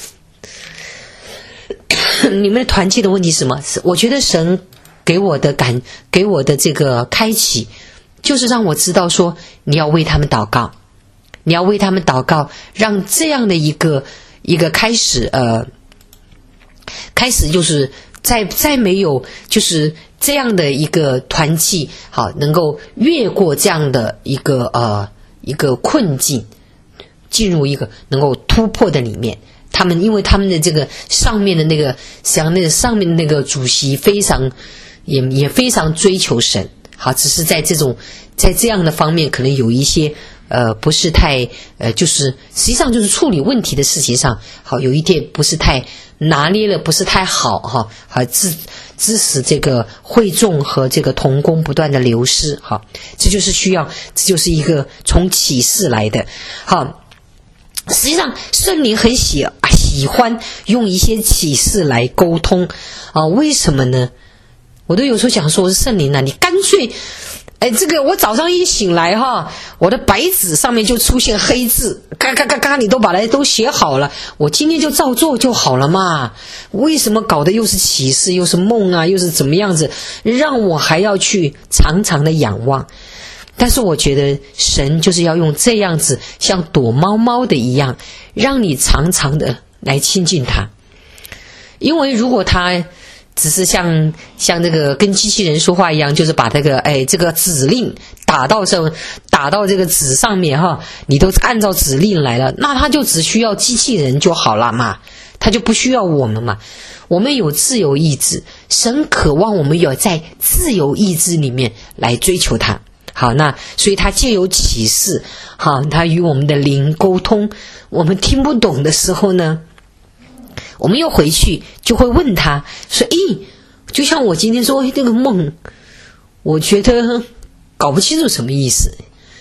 你们的团契的问题是什么？我觉得神给我的感，给我的这个开启，就是让我知道说，你要为他们祷告，你要为他们祷告，让这样的一个一个开始，呃，开始就是再再没有就是这样的一个团契，好，能够越过这样的一个呃。一个困境，进入一个能够突破的里面。他们因为他们的这个上面的那个像那个上面的那个主席非常也也非常追求神，好，只是在这种在这样的方面可能有一些呃不是太呃就是实际上就是处理问题的事情上，好有一点不是太拿捏了，不是太好哈，好致致使这个会众和这个同工不断的流失。好，这就是需要，这就是一个从启示来的。好，实际上圣灵很喜喜欢用一些启示来沟通啊，为什么呢？我都有时候想说，圣灵啊，你干脆哎，这个我早上一醒来哈，我的白纸上面就出现黑字，嘎嘎嘎嘎，你都把它都写好了，我今天就照做就好了嘛。为什么搞的又是启示，又是梦啊，又是怎么样子，让我还要去常常的仰望？但是我觉得神就是要用这样子，像躲猫猫的一样，让你常常的来亲近他。因为如果他只是像像这个跟机器人说话一样，就是把这个哎这个指令打到这打到这个纸上面哈，你都按照指令来了，那他就只需要机器人就好了嘛，他就不需要我们嘛。我们有自由意志，神渴望我们有在自由意志里面来追求他。好，那所以他借由启示，好，他与我们的灵沟通。我们听不懂的时候呢，我们又回去就会问他说：“诶，就像我今天说这个梦，我觉得搞不清楚什么意思。”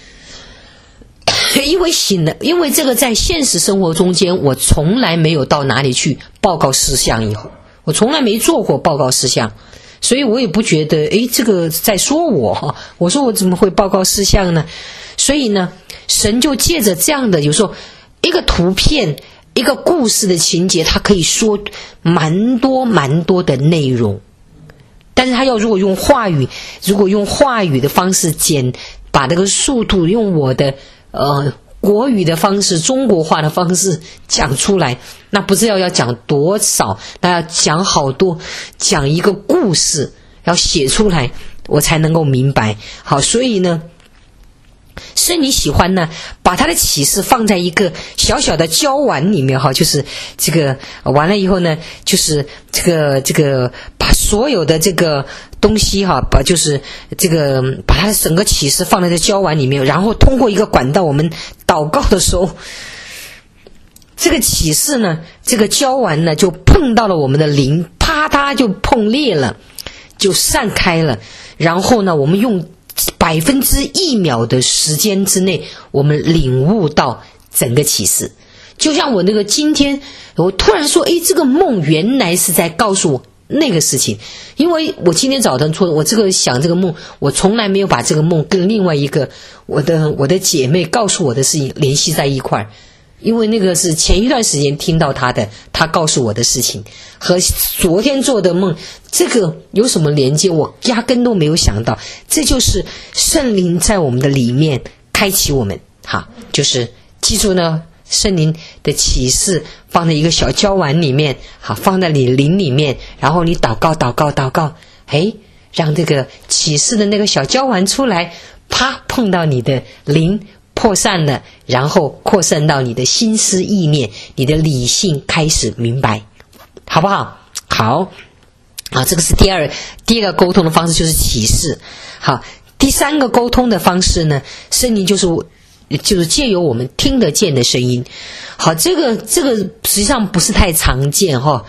因为醒了，因为这个在现实生活中间，我从来没有到哪里去报告事项，以后我从来没做过报告事项。所以我也不觉得诶这个在说我，我说我怎么会报告事项呢？所以呢，神就借着这样的，有时候一个图片一个故事的情节，它可以说蛮多蛮多的内容。但是他要如果用话语如果用话语的方式简把这个速度用我的呃国语的方式，中国话的方式讲出来，那不知道要讲多少，那要讲好多，讲一个故事要写出来我才能够明白。好，所以呢圣灵喜欢呢把他的启示放在一个小小的胶碗里面哈，就是这个完了以后呢，就是这个这个把所有的这个东西哈，把就是这个把它的整个启示放在这胶碗里面，然后通过一个管道，我们祷告的时候，这个启示呢，这个胶碗呢就碰到了我们的灵，啪嗒就碰裂了，就散开了，然后呢，我们用百分之一秒的时间之内，我们领悟到整个启示。就像我那个今天，我突然说，诶，这个梦原来是在告诉我那个事情，因为我今天早晨做我这个想这个梦，我从来没有把这个梦跟另外一个我的我的姐妹告诉我的事情联系在一块儿。因为那个是前一段时间听到他的，他告诉我的事情和昨天做的梦，这个有什么连接？我压根都没有想到。这就是圣灵在我们的里面开启我们，哈，就是记住呢，圣灵的启示放在一个小胶碗里面，好，放在你灵里面，然后你祷告祷告祷告，哎，让这个启示的那个小胶碗出来，啪碰到你的灵。扩散了，然后扩散到你的心思意念，你的理性开始明白，好不好？好啊，这个是第二第二个沟通的方式，就是启示。好，第三个沟通的方式呢，圣灵就是就是借由我们听得见的声音。好，这个这个实际上不是太常见哈。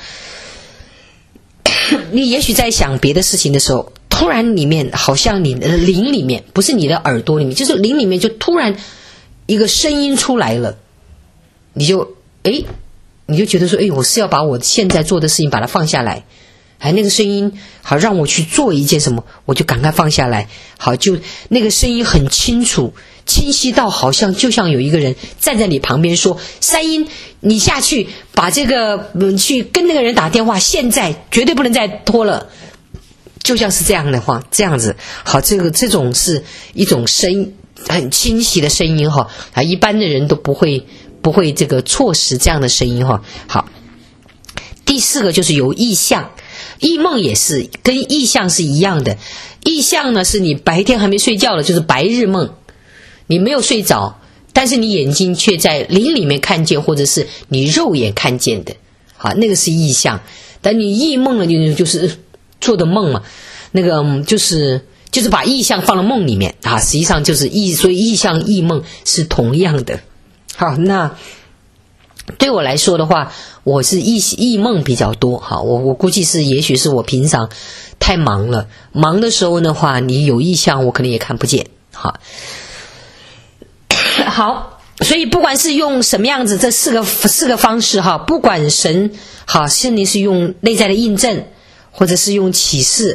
你也许在想别的事情的时候，突然里面好像你的灵里面，不是你的耳朵里面，就是灵里面就突然一个声音出来了，你就诶你就觉得说，诶我是要把我现在做的事情把它放下来，哎，那个声音好让我去做一件什么，我就赶快放下来。好，就那个声音很清楚，清晰到好像就像有一个人站在你旁边说，三音你下去把这个、嗯、去跟那个人打电话，现在绝对不能再拖了，就像是这样的话，这样子。好，这个这种是一种声音很清晰的声音哈，啊，一般的人都不会不会这个错失这样的声音哈。好，第四个就是有意象，异梦也是跟意象是一样的。意象呢是你白天还没睡觉了，就是白日梦，你没有睡着，但是你眼睛却在灵里面看见，或者是你肉眼看见的，好，那个是意象。但你异梦了，就就是做的梦嘛，那个就是就是把意象放到梦里面啊，实际上就是意，所以意象异梦是同样的。好，那对我来说的话，我是意意梦比较多。好，我我估计是也许是我平常太忙了，忙的时候的话，你有意象我可能也看不见。好，好，所以不管是用什么样子这四个四个方式哈，不管神好圣灵是用内在的印证，或者是用启示，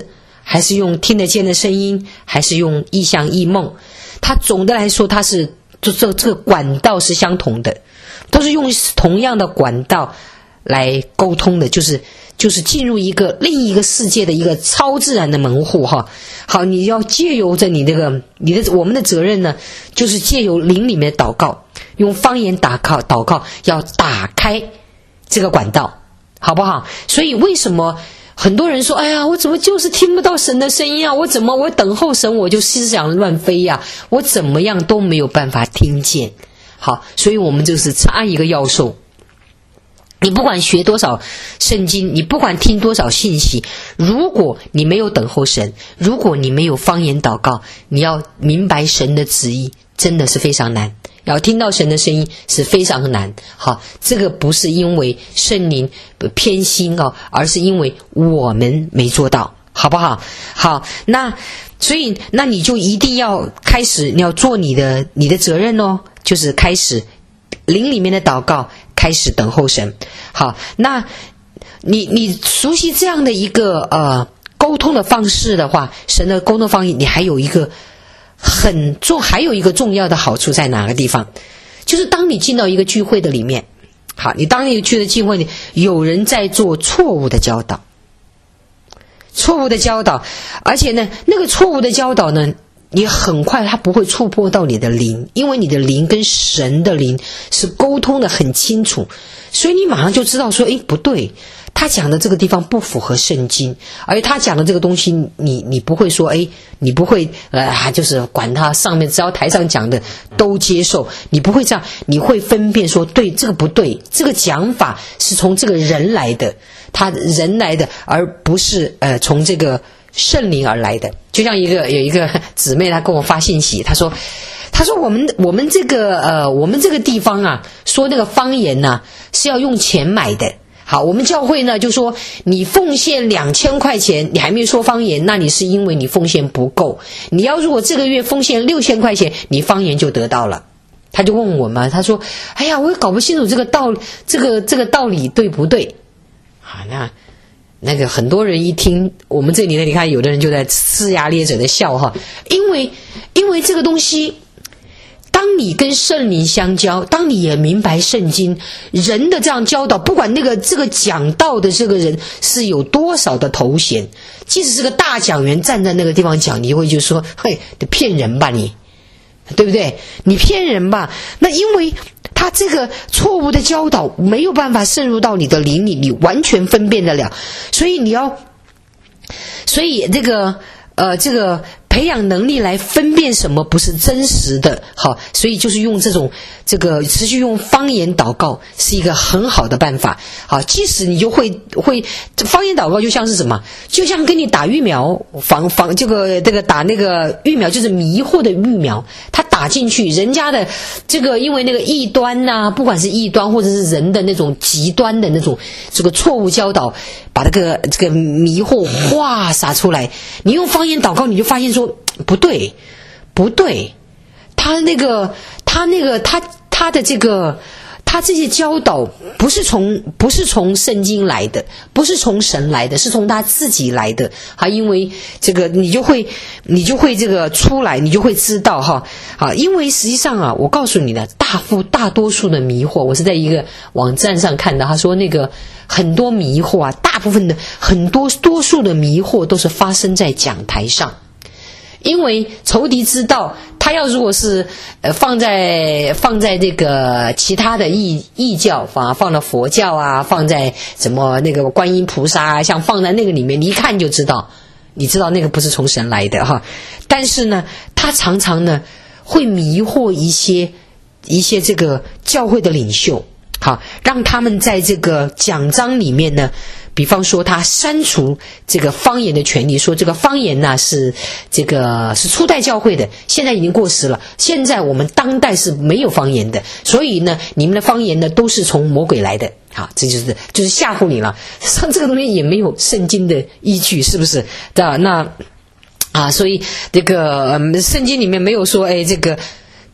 还是用听得见的声音，还是用意象异梦，它总的来说它是这这这个管道是相同的，都是用同样的管道来沟通的，就是就是进入一个另一个世界的一个超自然的门户哈。好，你要借由着你这个你的我们的责任呢，就是借由灵里面的祷告，用方言打靠祷告，要打开这个管道，好不好？所以为什么很多人说，哎呀，我怎么就是听不到神的声音啊？我怎么我等候神我就思想乱飞呀、啊？我怎么样都没有办法听见。好，所以我们就是差一个要素。你不管学多少圣经，你不管听多少信息，如果你没有等候神，如果你没有方言祷告，你要明白神的旨意真的是非常难，要听到神的声音是非常难。好，这个不是因为圣灵偏心哦，而是因为我们没做到，好不好？好，那所以那你就一定要开始，你要做你的你的责任哦，就是开始灵里面的祷告，开始等候神。好，那你你熟悉这样的一个呃沟通的方式的话，神的沟通方式，你还有一个很重，还有一个重要的好处在哪个地方？就是当你进到一个聚会的里面，好，你当你去的聚会里，有人在做错误的教导，错误的教导，而且呢，那个错误的教导呢，你很快它不会触碰到你的灵，因为你的灵跟神的灵是沟通的很清楚，所以你马上就知道说，诶，不对，他讲的这个地方不符合圣经，而且他讲的这个东西，你你不会说，诶，你不会呃，就是管他上面只要台上讲的都接受，你不会这样，你会分辨说，对，这个不对，这个讲法是从这个人来的，他人来的，而不是呃从这个圣灵而来的。就像一个有一个姊妹，她跟我发信息，她说她说我们我们这个呃我们这个地方啊，说那个方言呢、啊、是要用钱买的。好，我们教会呢就说，你奉献两千块钱，你还没说方言，那你是因为你奉献不够。你要如果这个月奉献六千块钱，你方言就得到了。他就问我嘛，他说：“哎呀，我也搞不清楚这个道这个这个道理对不对？”好，那那个很多人一听我们这里呢，你看有的人就在呲牙咧嘴的笑哈，因为因为这个东西。当你跟圣灵相交，当你也明白圣经人的这样教导，不管那个这个讲道的这个人是有多少的头衔，即使是个大讲员站在那个地方讲，你会就说，嘿，你骗人吧你，对不对？你骗人吧。那因为他这个错误的教导没有办法渗入到你的灵里，你完全分辨得了，所以你要所以这个呃这个培养能力来分辨什么不是真实的。好，所以就是用这种这个持续用方言祷告是一个很好的办法。好，即使你就会会方言祷告就像是什么，就像跟你打疫苗防防这个这个打那个疫苗，就是迷惑的疫苗，它打进去人家的这个，因为那个异端呐、啊，不管是异端或者是人的那种极端的那种这个错误教导，把这个这个迷惑哗撒出来，你用方言祷告，你就发现说不对不对，他那个他那个他他的这个他这些教导不是从不是从圣经来的，不是从神来的，是从他自己来的。还因为这个你就会你就会这个出来，你就会知道哈。好，因为实际上啊，我告诉你的，大部大多数的迷惑，我是在一个网站上看到，他说那个很多迷惑啊，大部分的很多多数的迷惑都是发生在讲台上。因为仇敌知道，他要如果是呃放在放在这个其他的异异教，放放到佛教啊，放在什么那个观音菩萨啊，像放在那个里面，你一看就知道，你知道那个不是从神来的哈。但是呢，他常常呢会迷惑一些一些这个教会的领袖，好，让他们在这个讲章里面呢。比方说他删除这个方言的权利，说这个方言呢是这个是初代教会的，现在已经过时了，现在我们当代是没有方言的，所以呢你们的方言呢都是从魔鬼来的。好，这就是就是吓唬你了，像这个东西也没有圣经的依据，是不是？对吧？那啊，所以这个嗯，圣经里面没有说，哎，这个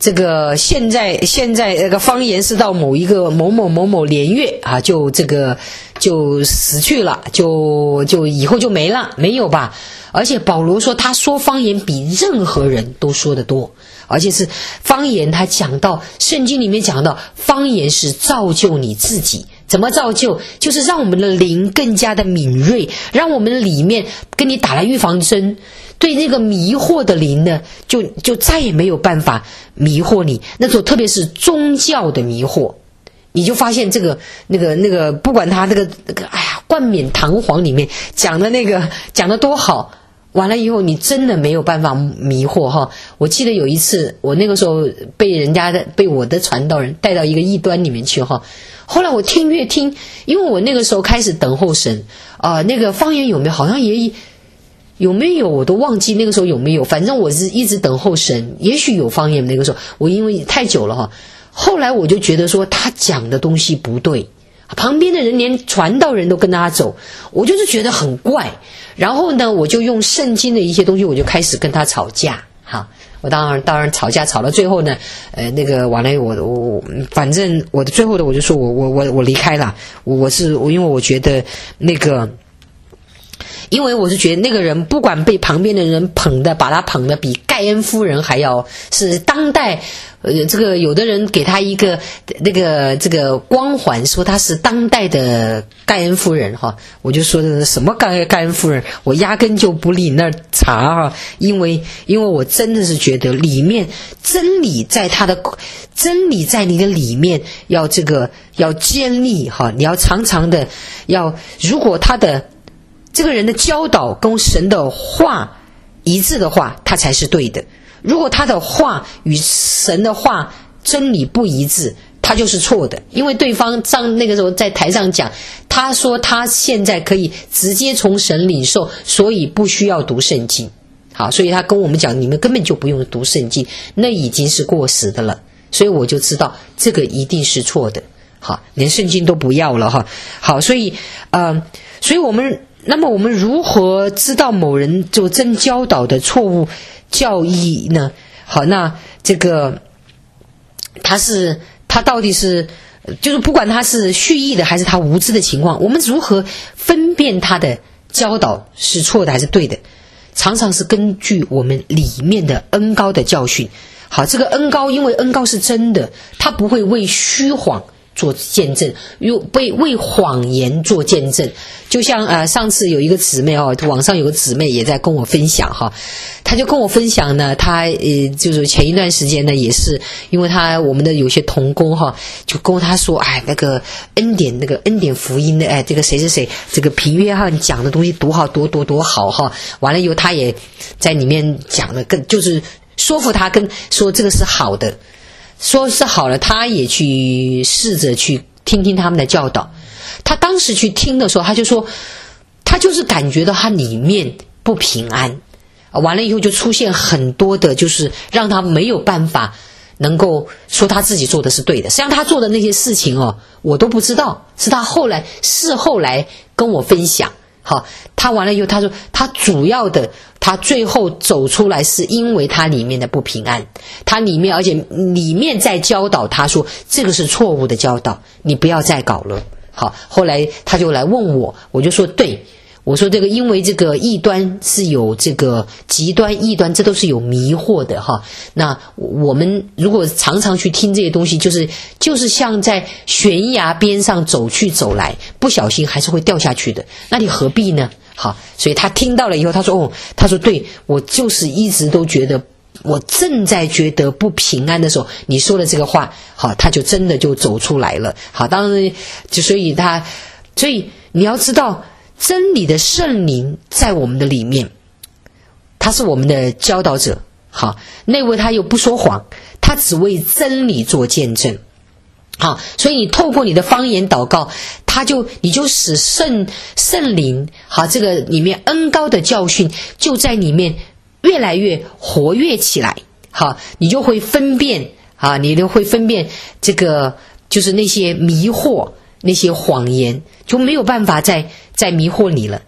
这个现在现在那个方言是到某一个某某某某年月啊，就这个就死去了，就就以后就没了，没有吧？而且保罗说，他说方言比任何人都说得多，而且是方言。他讲到圣经里面讲到，方言是造就你自己。怎么造就？就是让我们的灵更加的敏锐，让我们里面跟你打了预防针。对那个迷惑的灵呢，就就再也没有办法迷惑你。那种特别是宗教的迷惑，你就发现这个那个那个，不管他那个那个，哎呀，冠冕堂皇里面讲的那个讲的多好，完了以后你真的没有办法迷惑哈。我记得有一次，我那个时候被人家的被我的传道人带到一个异端里面去哈。后来我听越听，因为我那个时候开始等候神啊、呃，那个方言有没有？好像也有没有我都忘记那个时候有没有。反正我是一直等候神，也许有方言那个时候，我因为太久了哈。后来我就觉得说他讲的东西不对，旁边的人连传道人都跟他走，我就是觉得很怪。然后呢，我就用圣经的一些东西，我就开始跟他吵架哈。我当然当然吵架吵到最后呢，呃，那个完了我我反正我的最后的我就说我我我我离开了，我我是我因为我觉得那个，因为我是觉得那个人不管被旁边的人捧的，把他捧的比盖恩夫人还要是当代。呃，这个有的人给他一个那个这个光环，说他是当代的盖恩夫人哈，我就说的什么盖盖恩夫人，我压根就不理那茬哈，因为因为我真的是觉得里面真理在他的真理在你的里面要这个要坚立哈，你要常常的要，如果他的这个人的教导跟神的话一致的话，他才是对的。如果他的话与神的话真理不一致，他就是错的。因为对方上那个时候在台上讲，他说他现在可以直接从神领受，所以不需要读圣经。好，所以他跟我们讲，你们根本就不用读圣经，那已经是过时的了。所以我就知道这个一定是错的。好，连圣经都不要了哈。好，所以呃，所以我们那么我们如何知道某人就真教导的错误教义呢？好，那这个他是他到底是就是不管他是蓄意的还是他无知的情况，我们如何分辨他的教导是错的还是对的？常常是根据我们里面的恩膏的教训。好，这个恩膏因为恩膏是真的，他不会为虚谎做见证，又被为谎言做见证。就像呃上次有一个姊妹哦，网上有个姊妹也在跟我分享哈，她就跟我分享呢，她呃就是前一段时间呢，也是因为她我们的有些同工哈，就跟她说，哎，那个恩典那个恩典福音的，哎，这个谁谁谁，这个皮约翰讲的东西多好多多多好哈，完了以后她也在里面讲的，跟就是说服她跟说这个是好的。说是好了，他也去试着去听听他们的教导。他当时去听的时候，他就说他就是感觉到他里面不平安，完了以后就出现很多的就是让他没有办法能够说他自己做的是对的。实际上他做的那些事情哦，我都不知道，是他后来事后来跟我分享。好，他完了以后他说他主要的他最后走出来是因为他里面的不平安，他里面而且里面在教导他说这个是错误的教导，你不要再搞了。好，后来他就来问我，我就说对，我说这个因为这个异端是有这个极端异端，这都是有迷惑的哈。那我们如果常常去听这些东西，就是就是像在悬崖边上走去走来，不小心还是会掉下去的，那你何必呢？好，所以他听到了以后，他说哦，他说对，我就是一直都觉得我正在觉得不平安的时候，你说的这个话，好，他就真的就走出来了。好，当然就所以他所以你要知道真理的圣灵在我们的里面，他是我们的教导者。好，那位他又不说谎，他只为真理做见证。好，所以你透过你的方言祷告，他就你就使圣圣灵好这个里面恩膏的教训就在里面越来越活跃起来。好，你就会分辨啊，你就会分辨这个就是那些迷惑那些谎言就没有办法再再迷惑你了。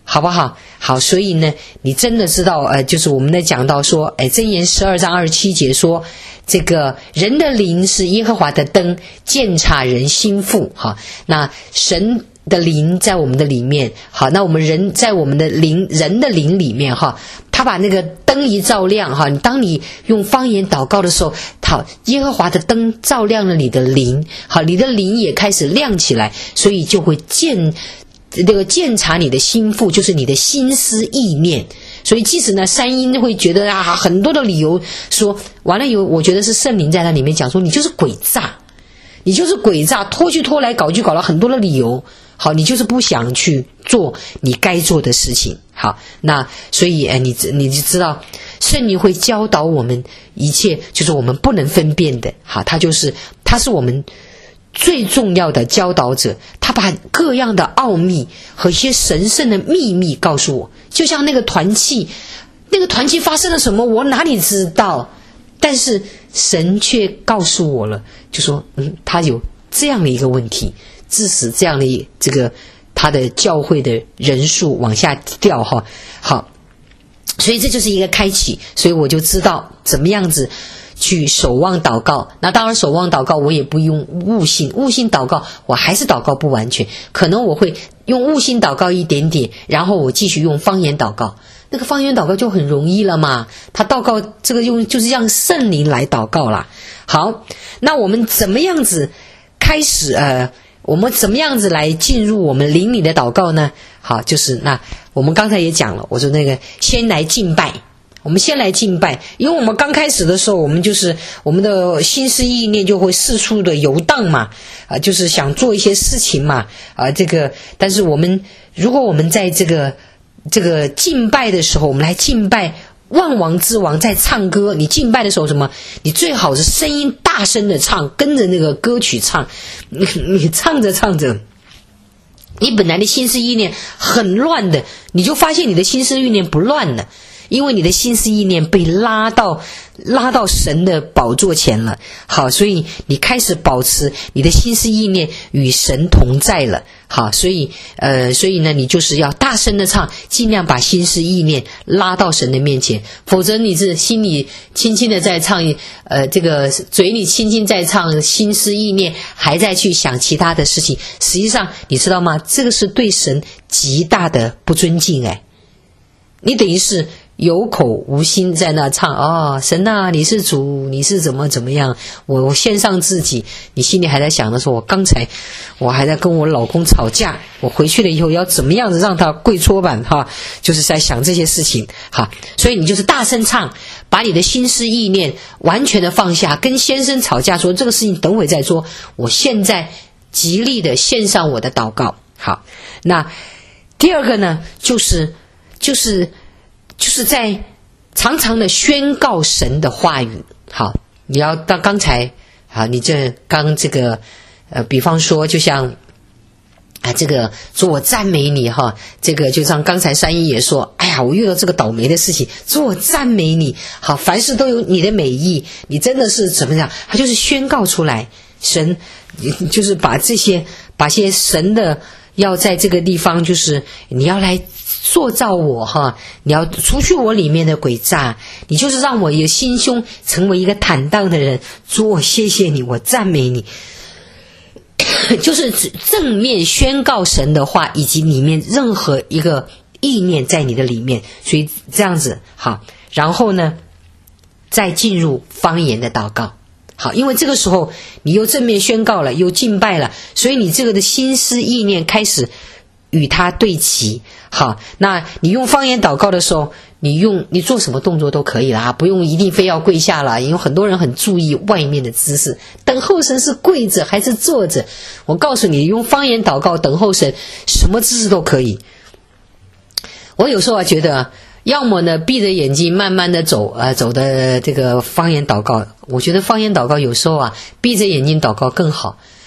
好不好？好，所以呢，你真的知道，呃，就是我们在讲到说，哎，箴言十二章二十七节说，这个人的灵是耶和华的灯，鉴察人心腹。哈，那神的灵在我们的里面，好，那我们人在我们的灵人的灵里面，哈，他把那个灯一照亮，哈，当你用方言祷告的时候，好，耶和华的灯照亮了你的灵，好，你的灵也开始亮起来，所以就会见。这个鉴察你的心腹，就是你的心思意念。所以即使呢三阴会觉得啊很多的理由说完了以后，我觉得是圣灵在那里面讲说你就是诡诈，你就是诡诈，拖去拖来搞去搞了很多的理由。好，你就是不想去做你该做的事情。好，那所以哎，你你就知道圣灵会教导我们一切，就是我们不能分辨的。好，他就是他是我们最重要的教导者，他把各样的奥秘和一些神圣的秘密告诉我。就像那个团契，那个团契发生了什么，我哪里知道？但是神却告诉我了，就说嗯，他有这样的一个问题，致使这样的这个他的教会的人数往下掉哈。好，所以这就是一个开启，所以我就知道怎么样子去守望祷告。那当然守望祷告我也不用悟性，悟性祷告我还是祷告不完全，可能我会用悟性祷告一点点，然后我继续用方言祷告。那个方言祷告就很容易了嘛，他祷告这个用就是让圣灵来祷告啦。好，那我们怎么样子开始呃我们怎么样子来进入我们灵里的祷告呢？好，就是那我们刚才也讲了，我说那个先来敬拜，我们先来敬拜，因为我们刚开始的时候，我们就是我们的心思意念就会四处的游荡嘛，啊、呃，就是想做一些事情嘛，啊、呃，这个，但是我们如果我们在这个这个敬拜的时候，我们来敬拜万王之王，在唱歌，你敬拜的时候什么？你最好是声音大声的唱，跟着那个歌曲唱，你你唱着唱着。你本来的心思意念很乱的，你就发现你的心思意念不乱了，因为你的心思意念被拉到拉到神的宝座前了。好，所以你开始保持你的心思意念与神同在了。好，所以呃，所以呢，你就是要大声的唱，尽量把心思意念拉到神的面前，否则你是心里轻轻的在唱，呃，这个嘴里轻轻在唱，心思意念还在去想其他的事情。实际上，你知道吗？这个是对神极大的不尊敬哎，你等于是有口无心在那唱哦，神啊，你是主，你是怎么怎么样，我我献上自己，你心里还在想的说，我刚才我还在跟我老公吵架，我回去了以后要怎么样子让他跪搓板哈，就是在想这些事情哈，所以你就是大声唱，把你的心思意念完全的放下，跟先生吵架说这个事情等会再说，我现在极力的献上我的祷告。好，那第二个呢，就是就是就是在常常的宣告神的话语。好，你要当刚才啊，你这刚这个呃，比方说就像啊，这个说我赞美你哈，这个就像刚才三一也说，哎呀，我遇到这个倒霉的事情，说我赞美你，好，凡事都有你的美意，你真的是怎么样？他就是宣告出来，神就是把这些把些神的要在这个地方，就是你要来塑造我哈，你要除去我里面的诡诈，你就是让我有心胸成为一个坦荡的人。主，我谢谢你，我赞美你，就是正面宣告神的话，以及里面任何一个意念在你的里面，所以这样子好，然后呢再进入方言的祷告。好，因为这个时候你又正面宣告了，又敬拜了，所以你这个的心思意念开始与他对齐。好，那你用方言祷告的时候，你用你做什么动作都可以啦，不用一定非要跪下了，因为很多人很注意外面的姿势，等候神是跪着还是坐着。我告诉你，用方言祷告等候神，什么姿势都可以。我有时候啊觉得，要么呢闭着眼睛慢慢的走，呃，走的这个方言祷告，我觉得方言祷告有时候啊闭着眼睛祷告更好。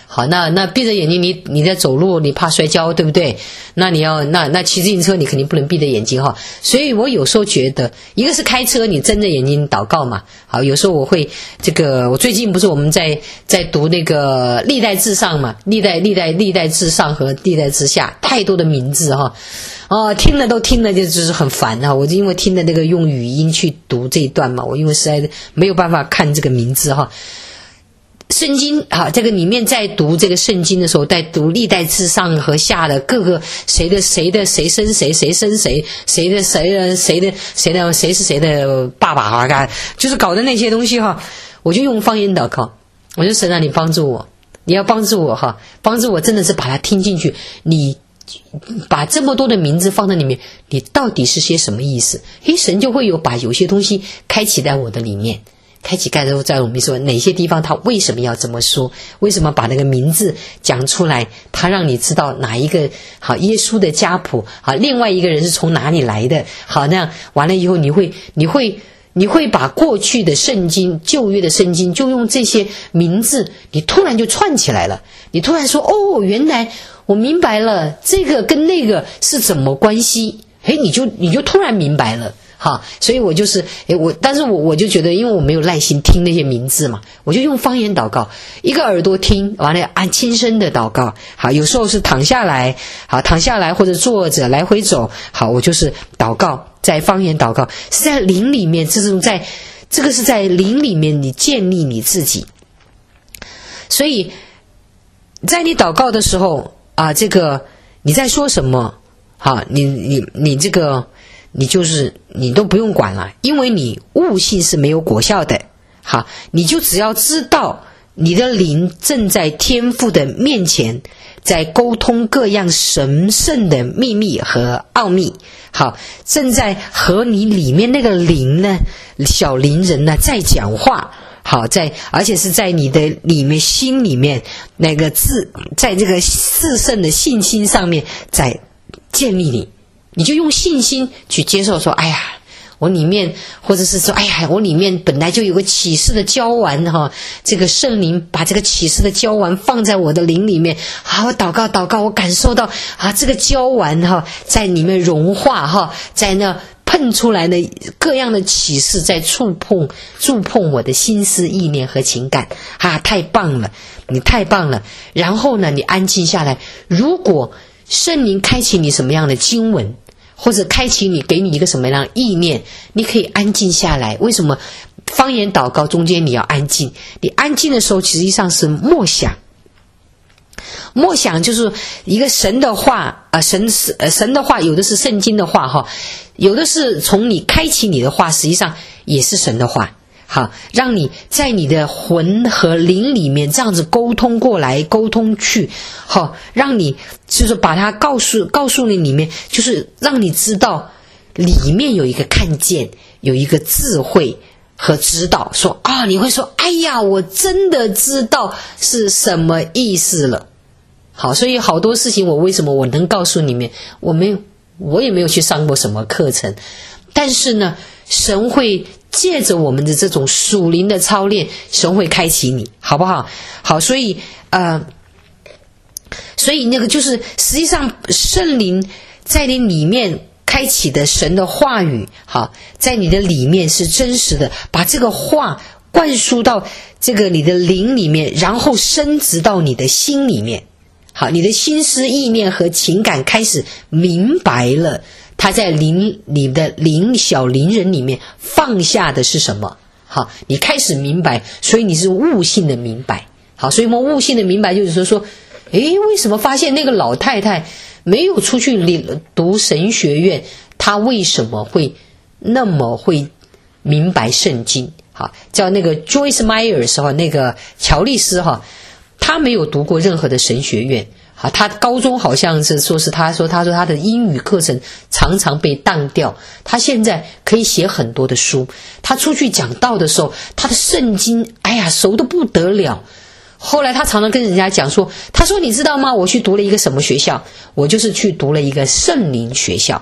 好，那那闭着眼睛，你你在走路，你怕摔跤，对不对？那你要那那骑自行车，你肯定不能闭着眼睛哈。所以我有时候觉得，一个是开车，你睁着眼睛祷告嘛。好，有时候我会这个，我最近不是我们在在读那个历代至上嘛，历代历代历代至上和历代之下，太多的名字哈。哦，听了都听了就就是很烦哈。我就因为听的那个用语音去读这一段嘛，我因为实在没有办法看这个名字哈。圣经啊，这个里面在读这个圣经的时候，在读历代至上和下的各个谁的谁的谁生谁谁生谁谁的谁的谁的谁的谁是谁的爸爸啊，就是搞的那些东西哈，我就用方言祷告，我就神啊，你帮助我，你要帮助我哈，帮助我真的是把它听进去，你把这么多的名字放在里面，你到底是些什么意思？诶，神就会有把有些东西开启在我的里面。开启盖之后，在我们说哪些地方他为什么要这么说，为什么把那个名字讲出来，他让你知道哪一个好耶稣的家谱，好另外一个人是从哪里来的，好那样完了以后，你会你会你会把过去的圣经旧约的圣经就用这些名字，你突然就串起来了，你突然说哦，原来我明白了这个跟那个是怎么关系，诶你就你就突然明白了。好，所以我就是诶我但是我我就觉得，因为我没有耐心听那些名字嘛，我就用方言祷告，一个耳朵听完了按轻声的祷告。好，有时候是躺下来，好躺下来或者坐着来回走，好我就是祷告，在方言祷告，是在灵里面，这种在这个是在灵里面你建立你自己。所以在你祷告的时候啊，这个你在说什么，好你你你这个你就是你都不用管了，因为你悟性是没有果效的。好，你就只要知道你的灵正在天父的面前，在沟通各样神圣的秘密和奥秘。好，正在和你里面那个灵呢，小灵人呢在讲话。好，在而且是在你的里面心里面那个自在这个至圣的信心上面在建立你。你就用信心去接受说，哎呀我里面，或者是说哎呀我里面本来就有个启示的浇丸哈，这个圣灵把这个启示的浇丸放在我的灵里面，好，我祷告祷告，我感受到啊这个浇丸哈在里面融化哈，在那喷出来的各样的启示在触碰触碰我的心思意念和情感啊，太棒了，你太棒了。然后呢你安静下来，如果圣灵开启你什么样的经文，或者开启你给你一个什么样的意念，你可以安静下来。为什么方言祷告中间你要安静？你安静的时候实际上是默想，默想就是一个神的话啊、呃，神是呃神的话，有的是圣经的话哈，有的是从你开启你的话，实际上也是神的话。好，让你在你的魂和灵里面这样子沟通过来沟通去，好，让你就是把它告诉告诉你里面，就是让你知道里面有一个看见，有一个智慧和指导，说啊，你会说哎呀我真的知道是什么意思了。好，所以好多事情我为什么我能告诉你们，我没有我也没有去上过什么课程，但是呢神会借着我们的这种属灵的操练，神会开启你，好不好？好，所以呃，所以那个就是实际上圣灵在你里面开启的神的话语，好，在你的里面是真实的，把这个话灌输到这个你的灵里面，然后升值到你的心里面。好，你的心思意念和情感开始明白了，他在灵你的灵小灵人里面放下的是什么。好，你开始明白，所以你是悟性的明白。好，所以我们悟性的明白就是说说诶，为什么发现那个老太太没有出去读神学院，她为什么会那么会明白圣经？好，叫那个 Joyce Myers 哈，那个乔丽斯哈，他没有读过任何的神学院。好，他高中好像是说是他说他说他的英语课程常常被当掉，他现在可以写很多的书，他出去讲道的时候，他的圣经哎呀熟得不得了。后来他常常跟人家讲说，他说你知道吗，我去读了一个什么学校，我就是去读了一个圣灵学校。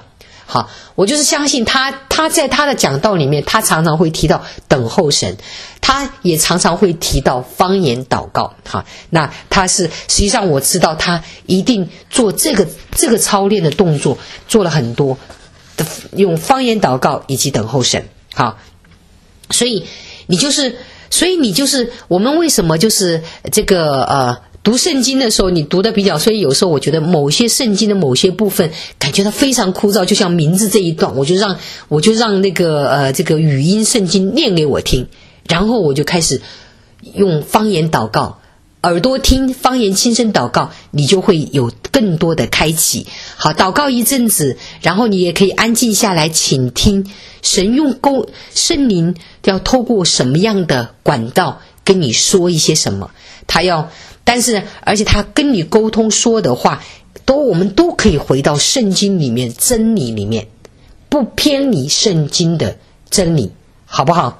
好，我就是相信他，他在他的讲道里面，他常常会提到等候神，他也常常会提到方言祷告。好，那他是实际上我知道他一定做这个这个操练的动作做了很多，用方言祷告以及等候神。好，所以你就是，所以你就是我们为什么就是这个呃。读圣经的时候你读的比较，所以有时候我觉得某些圣经的某些部分感觉它非常枯燥，就像名字这一段，我就让我就让那个呃这个语音圣经念给我听，然后我就开始用方言祷告，耳朵听方言轻声祷告，你就会有更多的开启。好，祷告一阵子，然后你也可以安静下来倾听神用沟圣灵要透过什么样的管道跟你说一些什么，他要但是而且他跟你沟通说的话都我们都可以回到圣经里面真理里面，不偏离圣经的真理，好不好？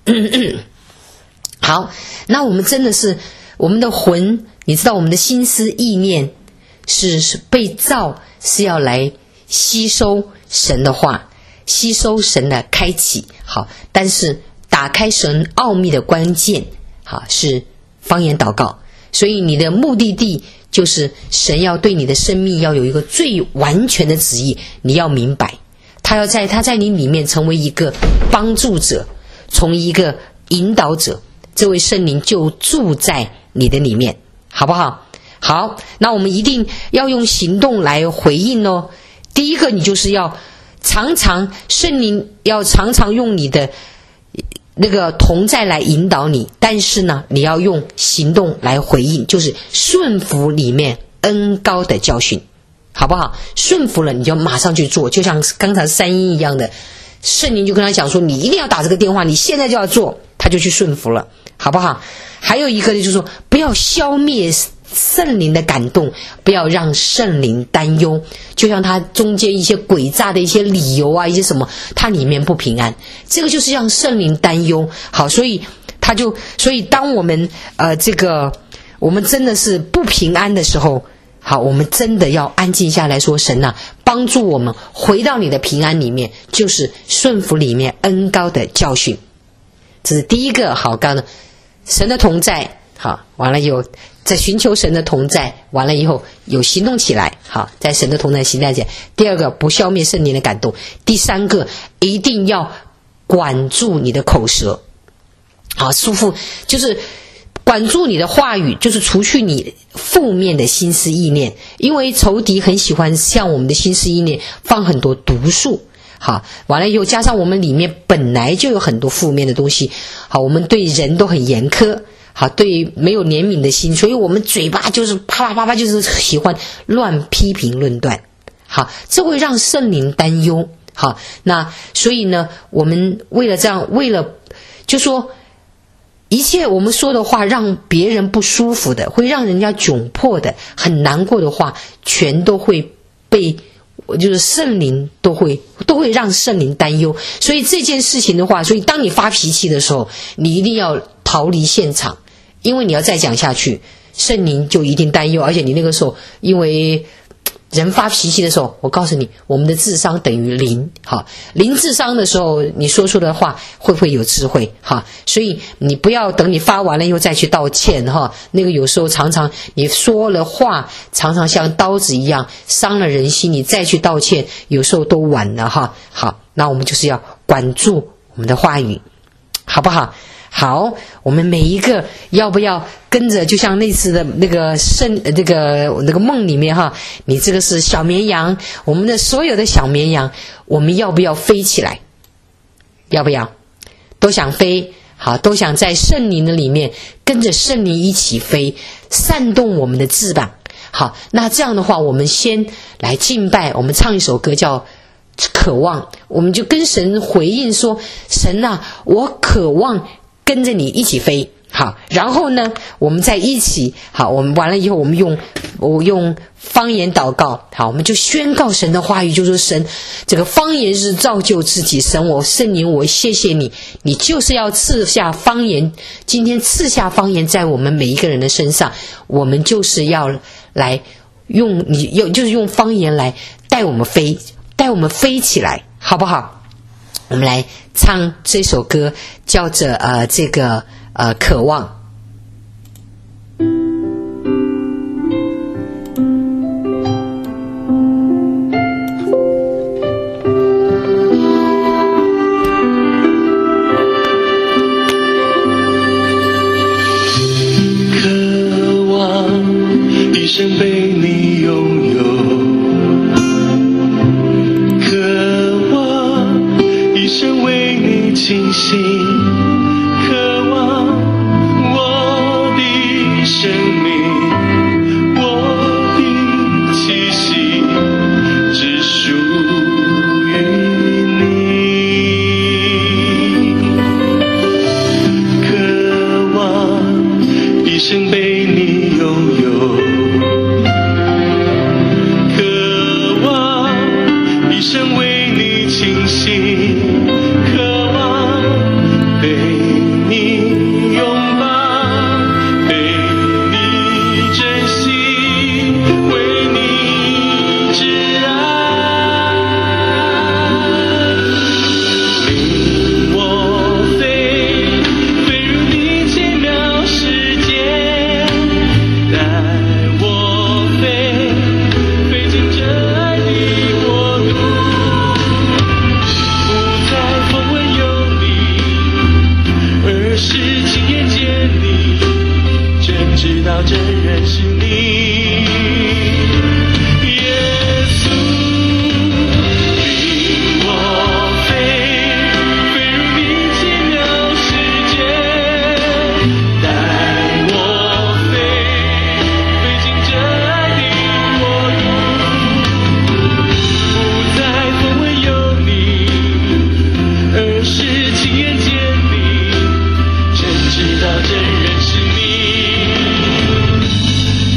好，那我们真的是我们的魂，你知道我们的心思意念是是被造是要来吸收神的话，吸收神的开启。好，但是打开神奥秘的关键好是方言祷告，所以你的目的地就是神要对你的生命要有一个最完全的旨意，你要明白他要在他在你里面成为一个帮助者，从一个引导者，这位圣灵就住在你的里面，好不好？好，那我们一定要用行动来回应哦。第一个，你就是要常常圣灵要常常用你的那个同在来引导你，但是呢你要用行动来回应，就是顺服里面恩膏的教训，好不好？顺服了你就马上去做，就像刚才三一一样的，圣灵就跟他讲说你一定要打这个电话，你现在就要做，他就去顺服了，好不好？还有一个就是说不要消灭圣灵的感动，不要让圣灵担忧，就像他中间一些诡诈的一些理由啊，一些什么他里面不平安，这个就是让圣灵担忧。好，所以他就所以当我们呃这个我们真的是不平安的时候，好，我们真的要安静下来说，神啊帮助我们回到你的平安里面，就是顺服里面恩膏的教训，这是第一个。好，刚刚神的同在，好，完了以后在寻求神的同在，完了以后有行动起来，好，在神的同在行动起来。第二个，不消灭圣灵的感动。第三个，一定要管住你的口舌，好，束缚就是管住你的话语，就是除去你负面的心思意念，因为仇敌很喜欢向我们的心思意念放很多毒素。好，完了以后加上我们里面本来就有很多负面的东西，好，我们对人都很严苛，好，对没有怜悯的心，所以我们嘴巴就是啪啪啪啪，就是喜欢乱批评论断，好，这会让圣灵担忧。好，那所以呢我们为了这样，为了就说一切我们说的话让别人不舒服的，会让人家窘迫的，很难过的话，全都会被就是圣灵都会都会让圣灵担忧。所以这件事情的话，所以当你发脾气的时候，你一定要逃离现场，因为你要再讲下去，圣灵就一定担忧。而且你那个时候，因为人发脾气的时候，我告诉你，我们的智商等于零。好，零智商的时候，你说出的话会不会有智慧？哈，所以你不要等你发完了以后再去道歉哈。那个有时候常常你说了话，常常像刀子一样伤了人心，你再去道歉，有时候都晚了哈。好，那我们就是要管住我们的话语，好不好？好，我们每一个要不要跟着，就像那次的那个圣那个那个梦里面哈，你这个是小绵羊，我们的所有的小绵羊，我们要不要飞起来？要不要？都想飞，好，都想在圣灵的里面跟着圣灵一起飞，扇动我们的翅膀。好，那这样的话，我们先来敬拜，我们唱一首歌叫渴望，我们就跟神回应说，神啊，我渴望跟着你一起飞。好，然后呢我们再一起，好，我们完了以后我们用我用方言祷告，好，我们就宣告神的话语，就说神这个方言是造就自己，神我圣灵我谢谢你，你就是要赐下方言，今天赐下方言在我们每一个人的身上，我们就是要来用你用就是用方言来带我们飞，带带我们飞起来，好不好？我们来唱这首歌，叫着呃这个呃渴望。 一生被你拥有，渴望一生为你倾心，渴望我的生命，我的气息只属于你，渴望一生被你拥有，一生为你倾心，渴望被你拥抱，被你珍惜，为你挚爱，领我飞，飞入你奇妙世界，带我飞，飞进这爱的国度。是亲眼见你，真知道真人是你，耶稣，领我飞，飞入你奇妙世界，带我飞，飞进这爱的国度，不再风闻有你，而是亲眼见你，知道真人是你，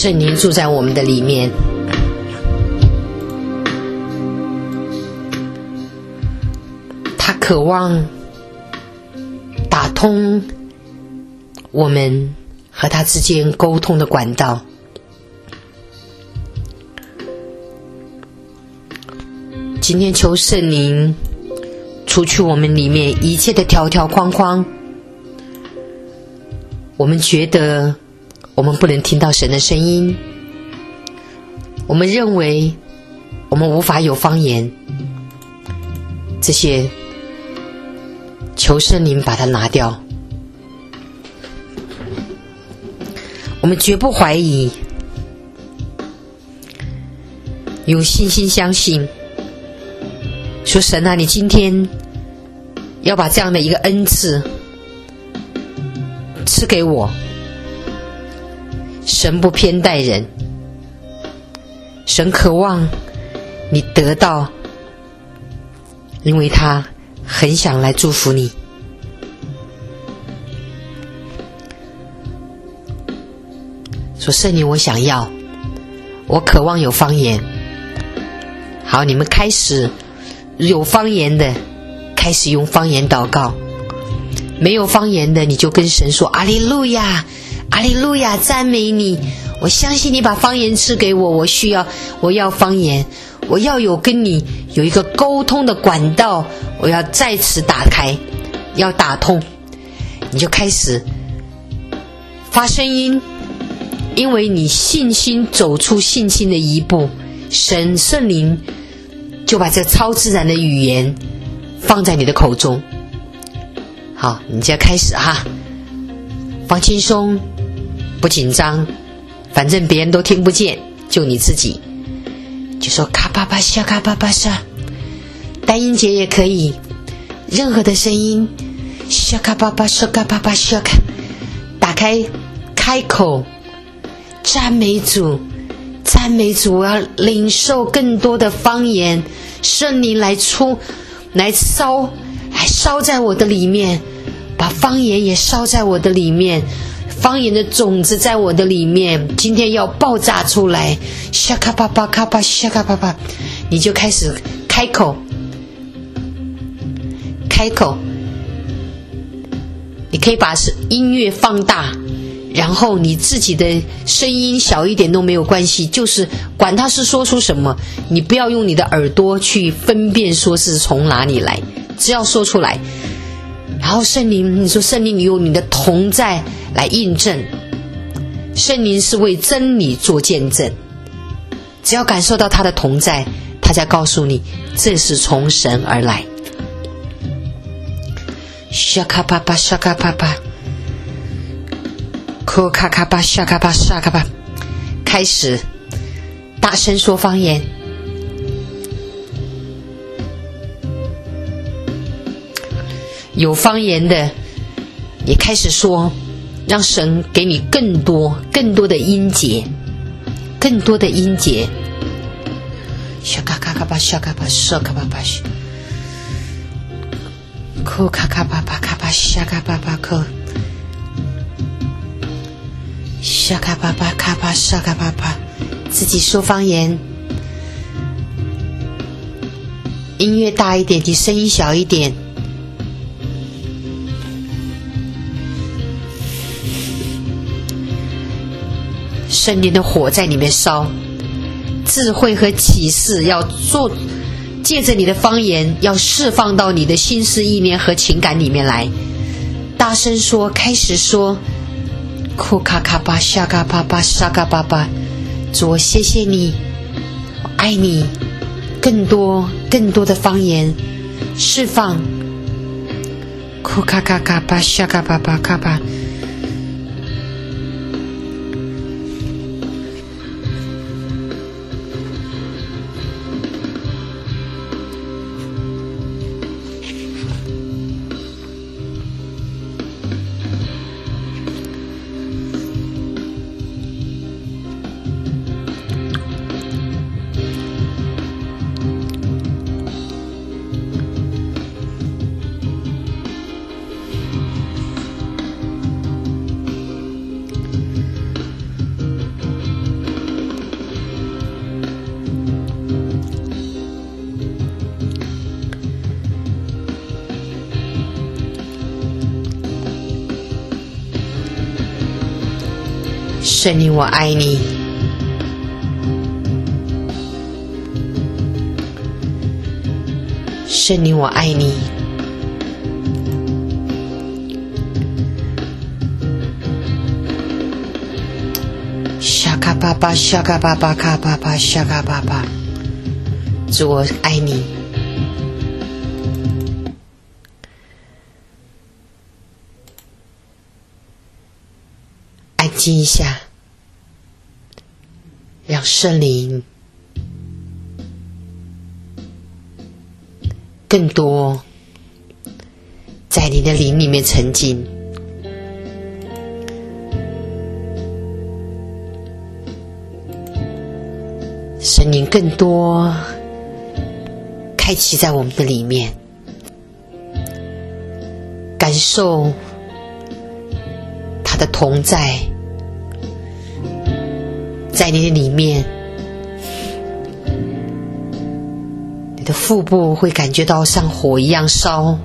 圣灵住在我们的里面，他渴望打通我们和他之间沟通的管道。今天求圣灵除去我们里面一切的条条框框，我们觉得我们不能听到神的声音，我们认为我们无法有方言，这些求圣灵把它拿掉。我们绝不怀疑，有信心相信，说神啊，你今天要把这样的一个恩赐赐给我。神不偏待人，神渴望你得到，因为他很想来祝福你。说圣灵，我想要，我渴望有方言。好，你们开始有方言的开始用方言祷告，没有方言的你就跟神说阿利路亚，阿利路亚，赞美你，我相信你把方言赐给我，我需要，我要方言，我要有跟你有一个沟通的管道，我要再次打开，要打通。你就开始发声音，因为你信心走出信心的一步，神圣灵就把这超自然的语言放在你的口中。好，你就要开始哈，放轻松，不紧张，反正别人都听不见，就你自己就说卡巴巴沙卡巴巴沙，单音节也可以，任何的声音，沙卡巴巴沙卡巴巴沙卡，打开开口，赞美主，赞美主，我要领受更多的方言，圣灵来出来烧，来烧在我的里面，把方言也烧在我的里面，方言的种子在我的里面，今天要爆炸出来，沙卡巴巴卡巴沙卡巴巴，你就开始开口，开口，你可以把音乐放大，然后你自己的声音小一点都没有关系，就是管他是说出什么，你不要用你的耳朵去分辨说是从哪里来，只要说出来。然后圣灵，你说圣灵，你用你的同在来印证，圣灵是为真理做见证，只要感受到他的同在，他才告诉你这是从神而来。沙卡巴巴沙卡巴巴，库卡卡巴沙卡巴沙卡巴，开始大声说方言。有方言的也开始说，让神给你更多更多的音节，更多的音节。沙卡卡卡巴沙卡巴沙卡巴巴，库卡卡巴巴卡巴沙卡巴巴库，沙卡巴巴卡巴沙卡巴巴，自己说方言。音乐大一点，你声音小一点。圣灵的火在里面烧，智慧和启示要做，借着你的方言要释放到你的心思意念和情感里面来。大声说，开始说，库卡卡巴沙卡巴巴沙卡巴巴，主我谢谢你，我爱你，更多更多的方言释放，库卡卡卡巴沙卡巴巴卡巴。 圣灵，我爱你。圣灵，我爱你。沙卡巴巴，沙卡巴巴，卡巴巴，沙卡巴巴。主，我爱你。安静一下，让圣灵更多在你的灵里面沉浸。圣灵更多开启在我们的里面，感受他的同在在你的里面，你的腹部会感觉到像火一样烧，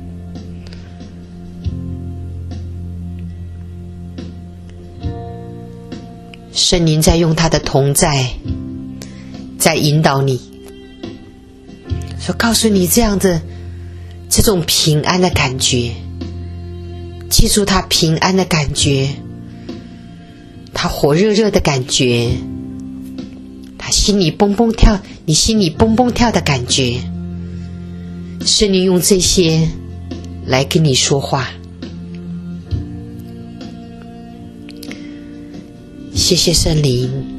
圣灵在用他的同在在引导你，说告诉你这样的这种平安的感觉，记住他平安的感觉，他火热热的感觉，他心里蹦蹦跳，你心里蹦蹦跳的感觉，圣灵用这些来跟你说话。谢谢圣灵。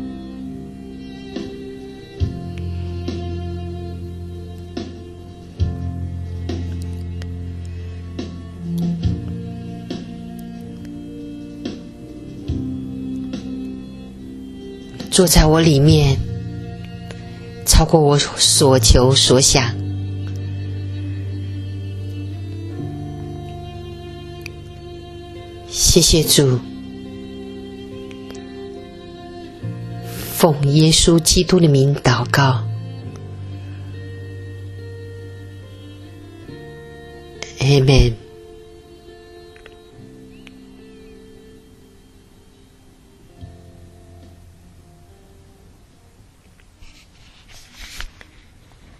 坐在我里面，超过我所求所想。谢谢主，奉耶稣基督的名祷告，阿们。